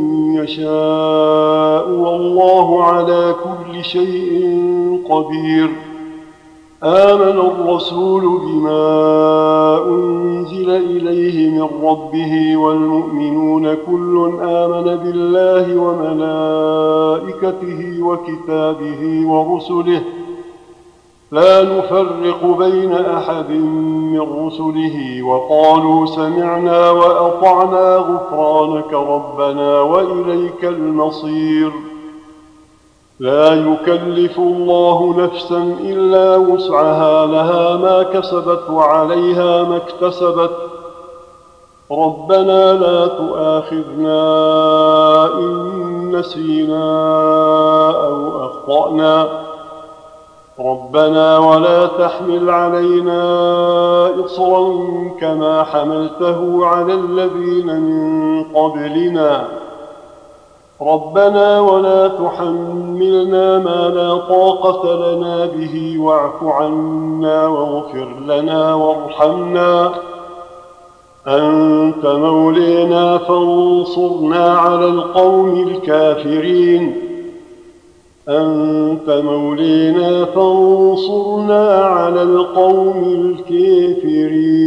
يشاء والله على كل شيء قدير آمن الرسول بما أنزل إليه من ربه والمؤمنون كل آمن بالله وملائكته وكتابه ورسله لا نفرق بين أحد من رسله وقالوا سمعنا وأطعنا غفرانك ربنا وإليك المصير لا يكلف الله نفسا إلا وسعها لها ما كسبت وعليها ما اكتسبت ربنا لا تؤاخذنا إن نسينا أو أخطأنا ربنا ولا تحمل علينا إصرا كما حملته على الذين من قبلنا ربنا ولا تحملنا ما لا طاقة لنا به واعف عنا واغفر لنا وارحمنا أنت مولينا فانصرنا على القوم الكافرين أنت مولينا فانصرنا على القوم الكافرين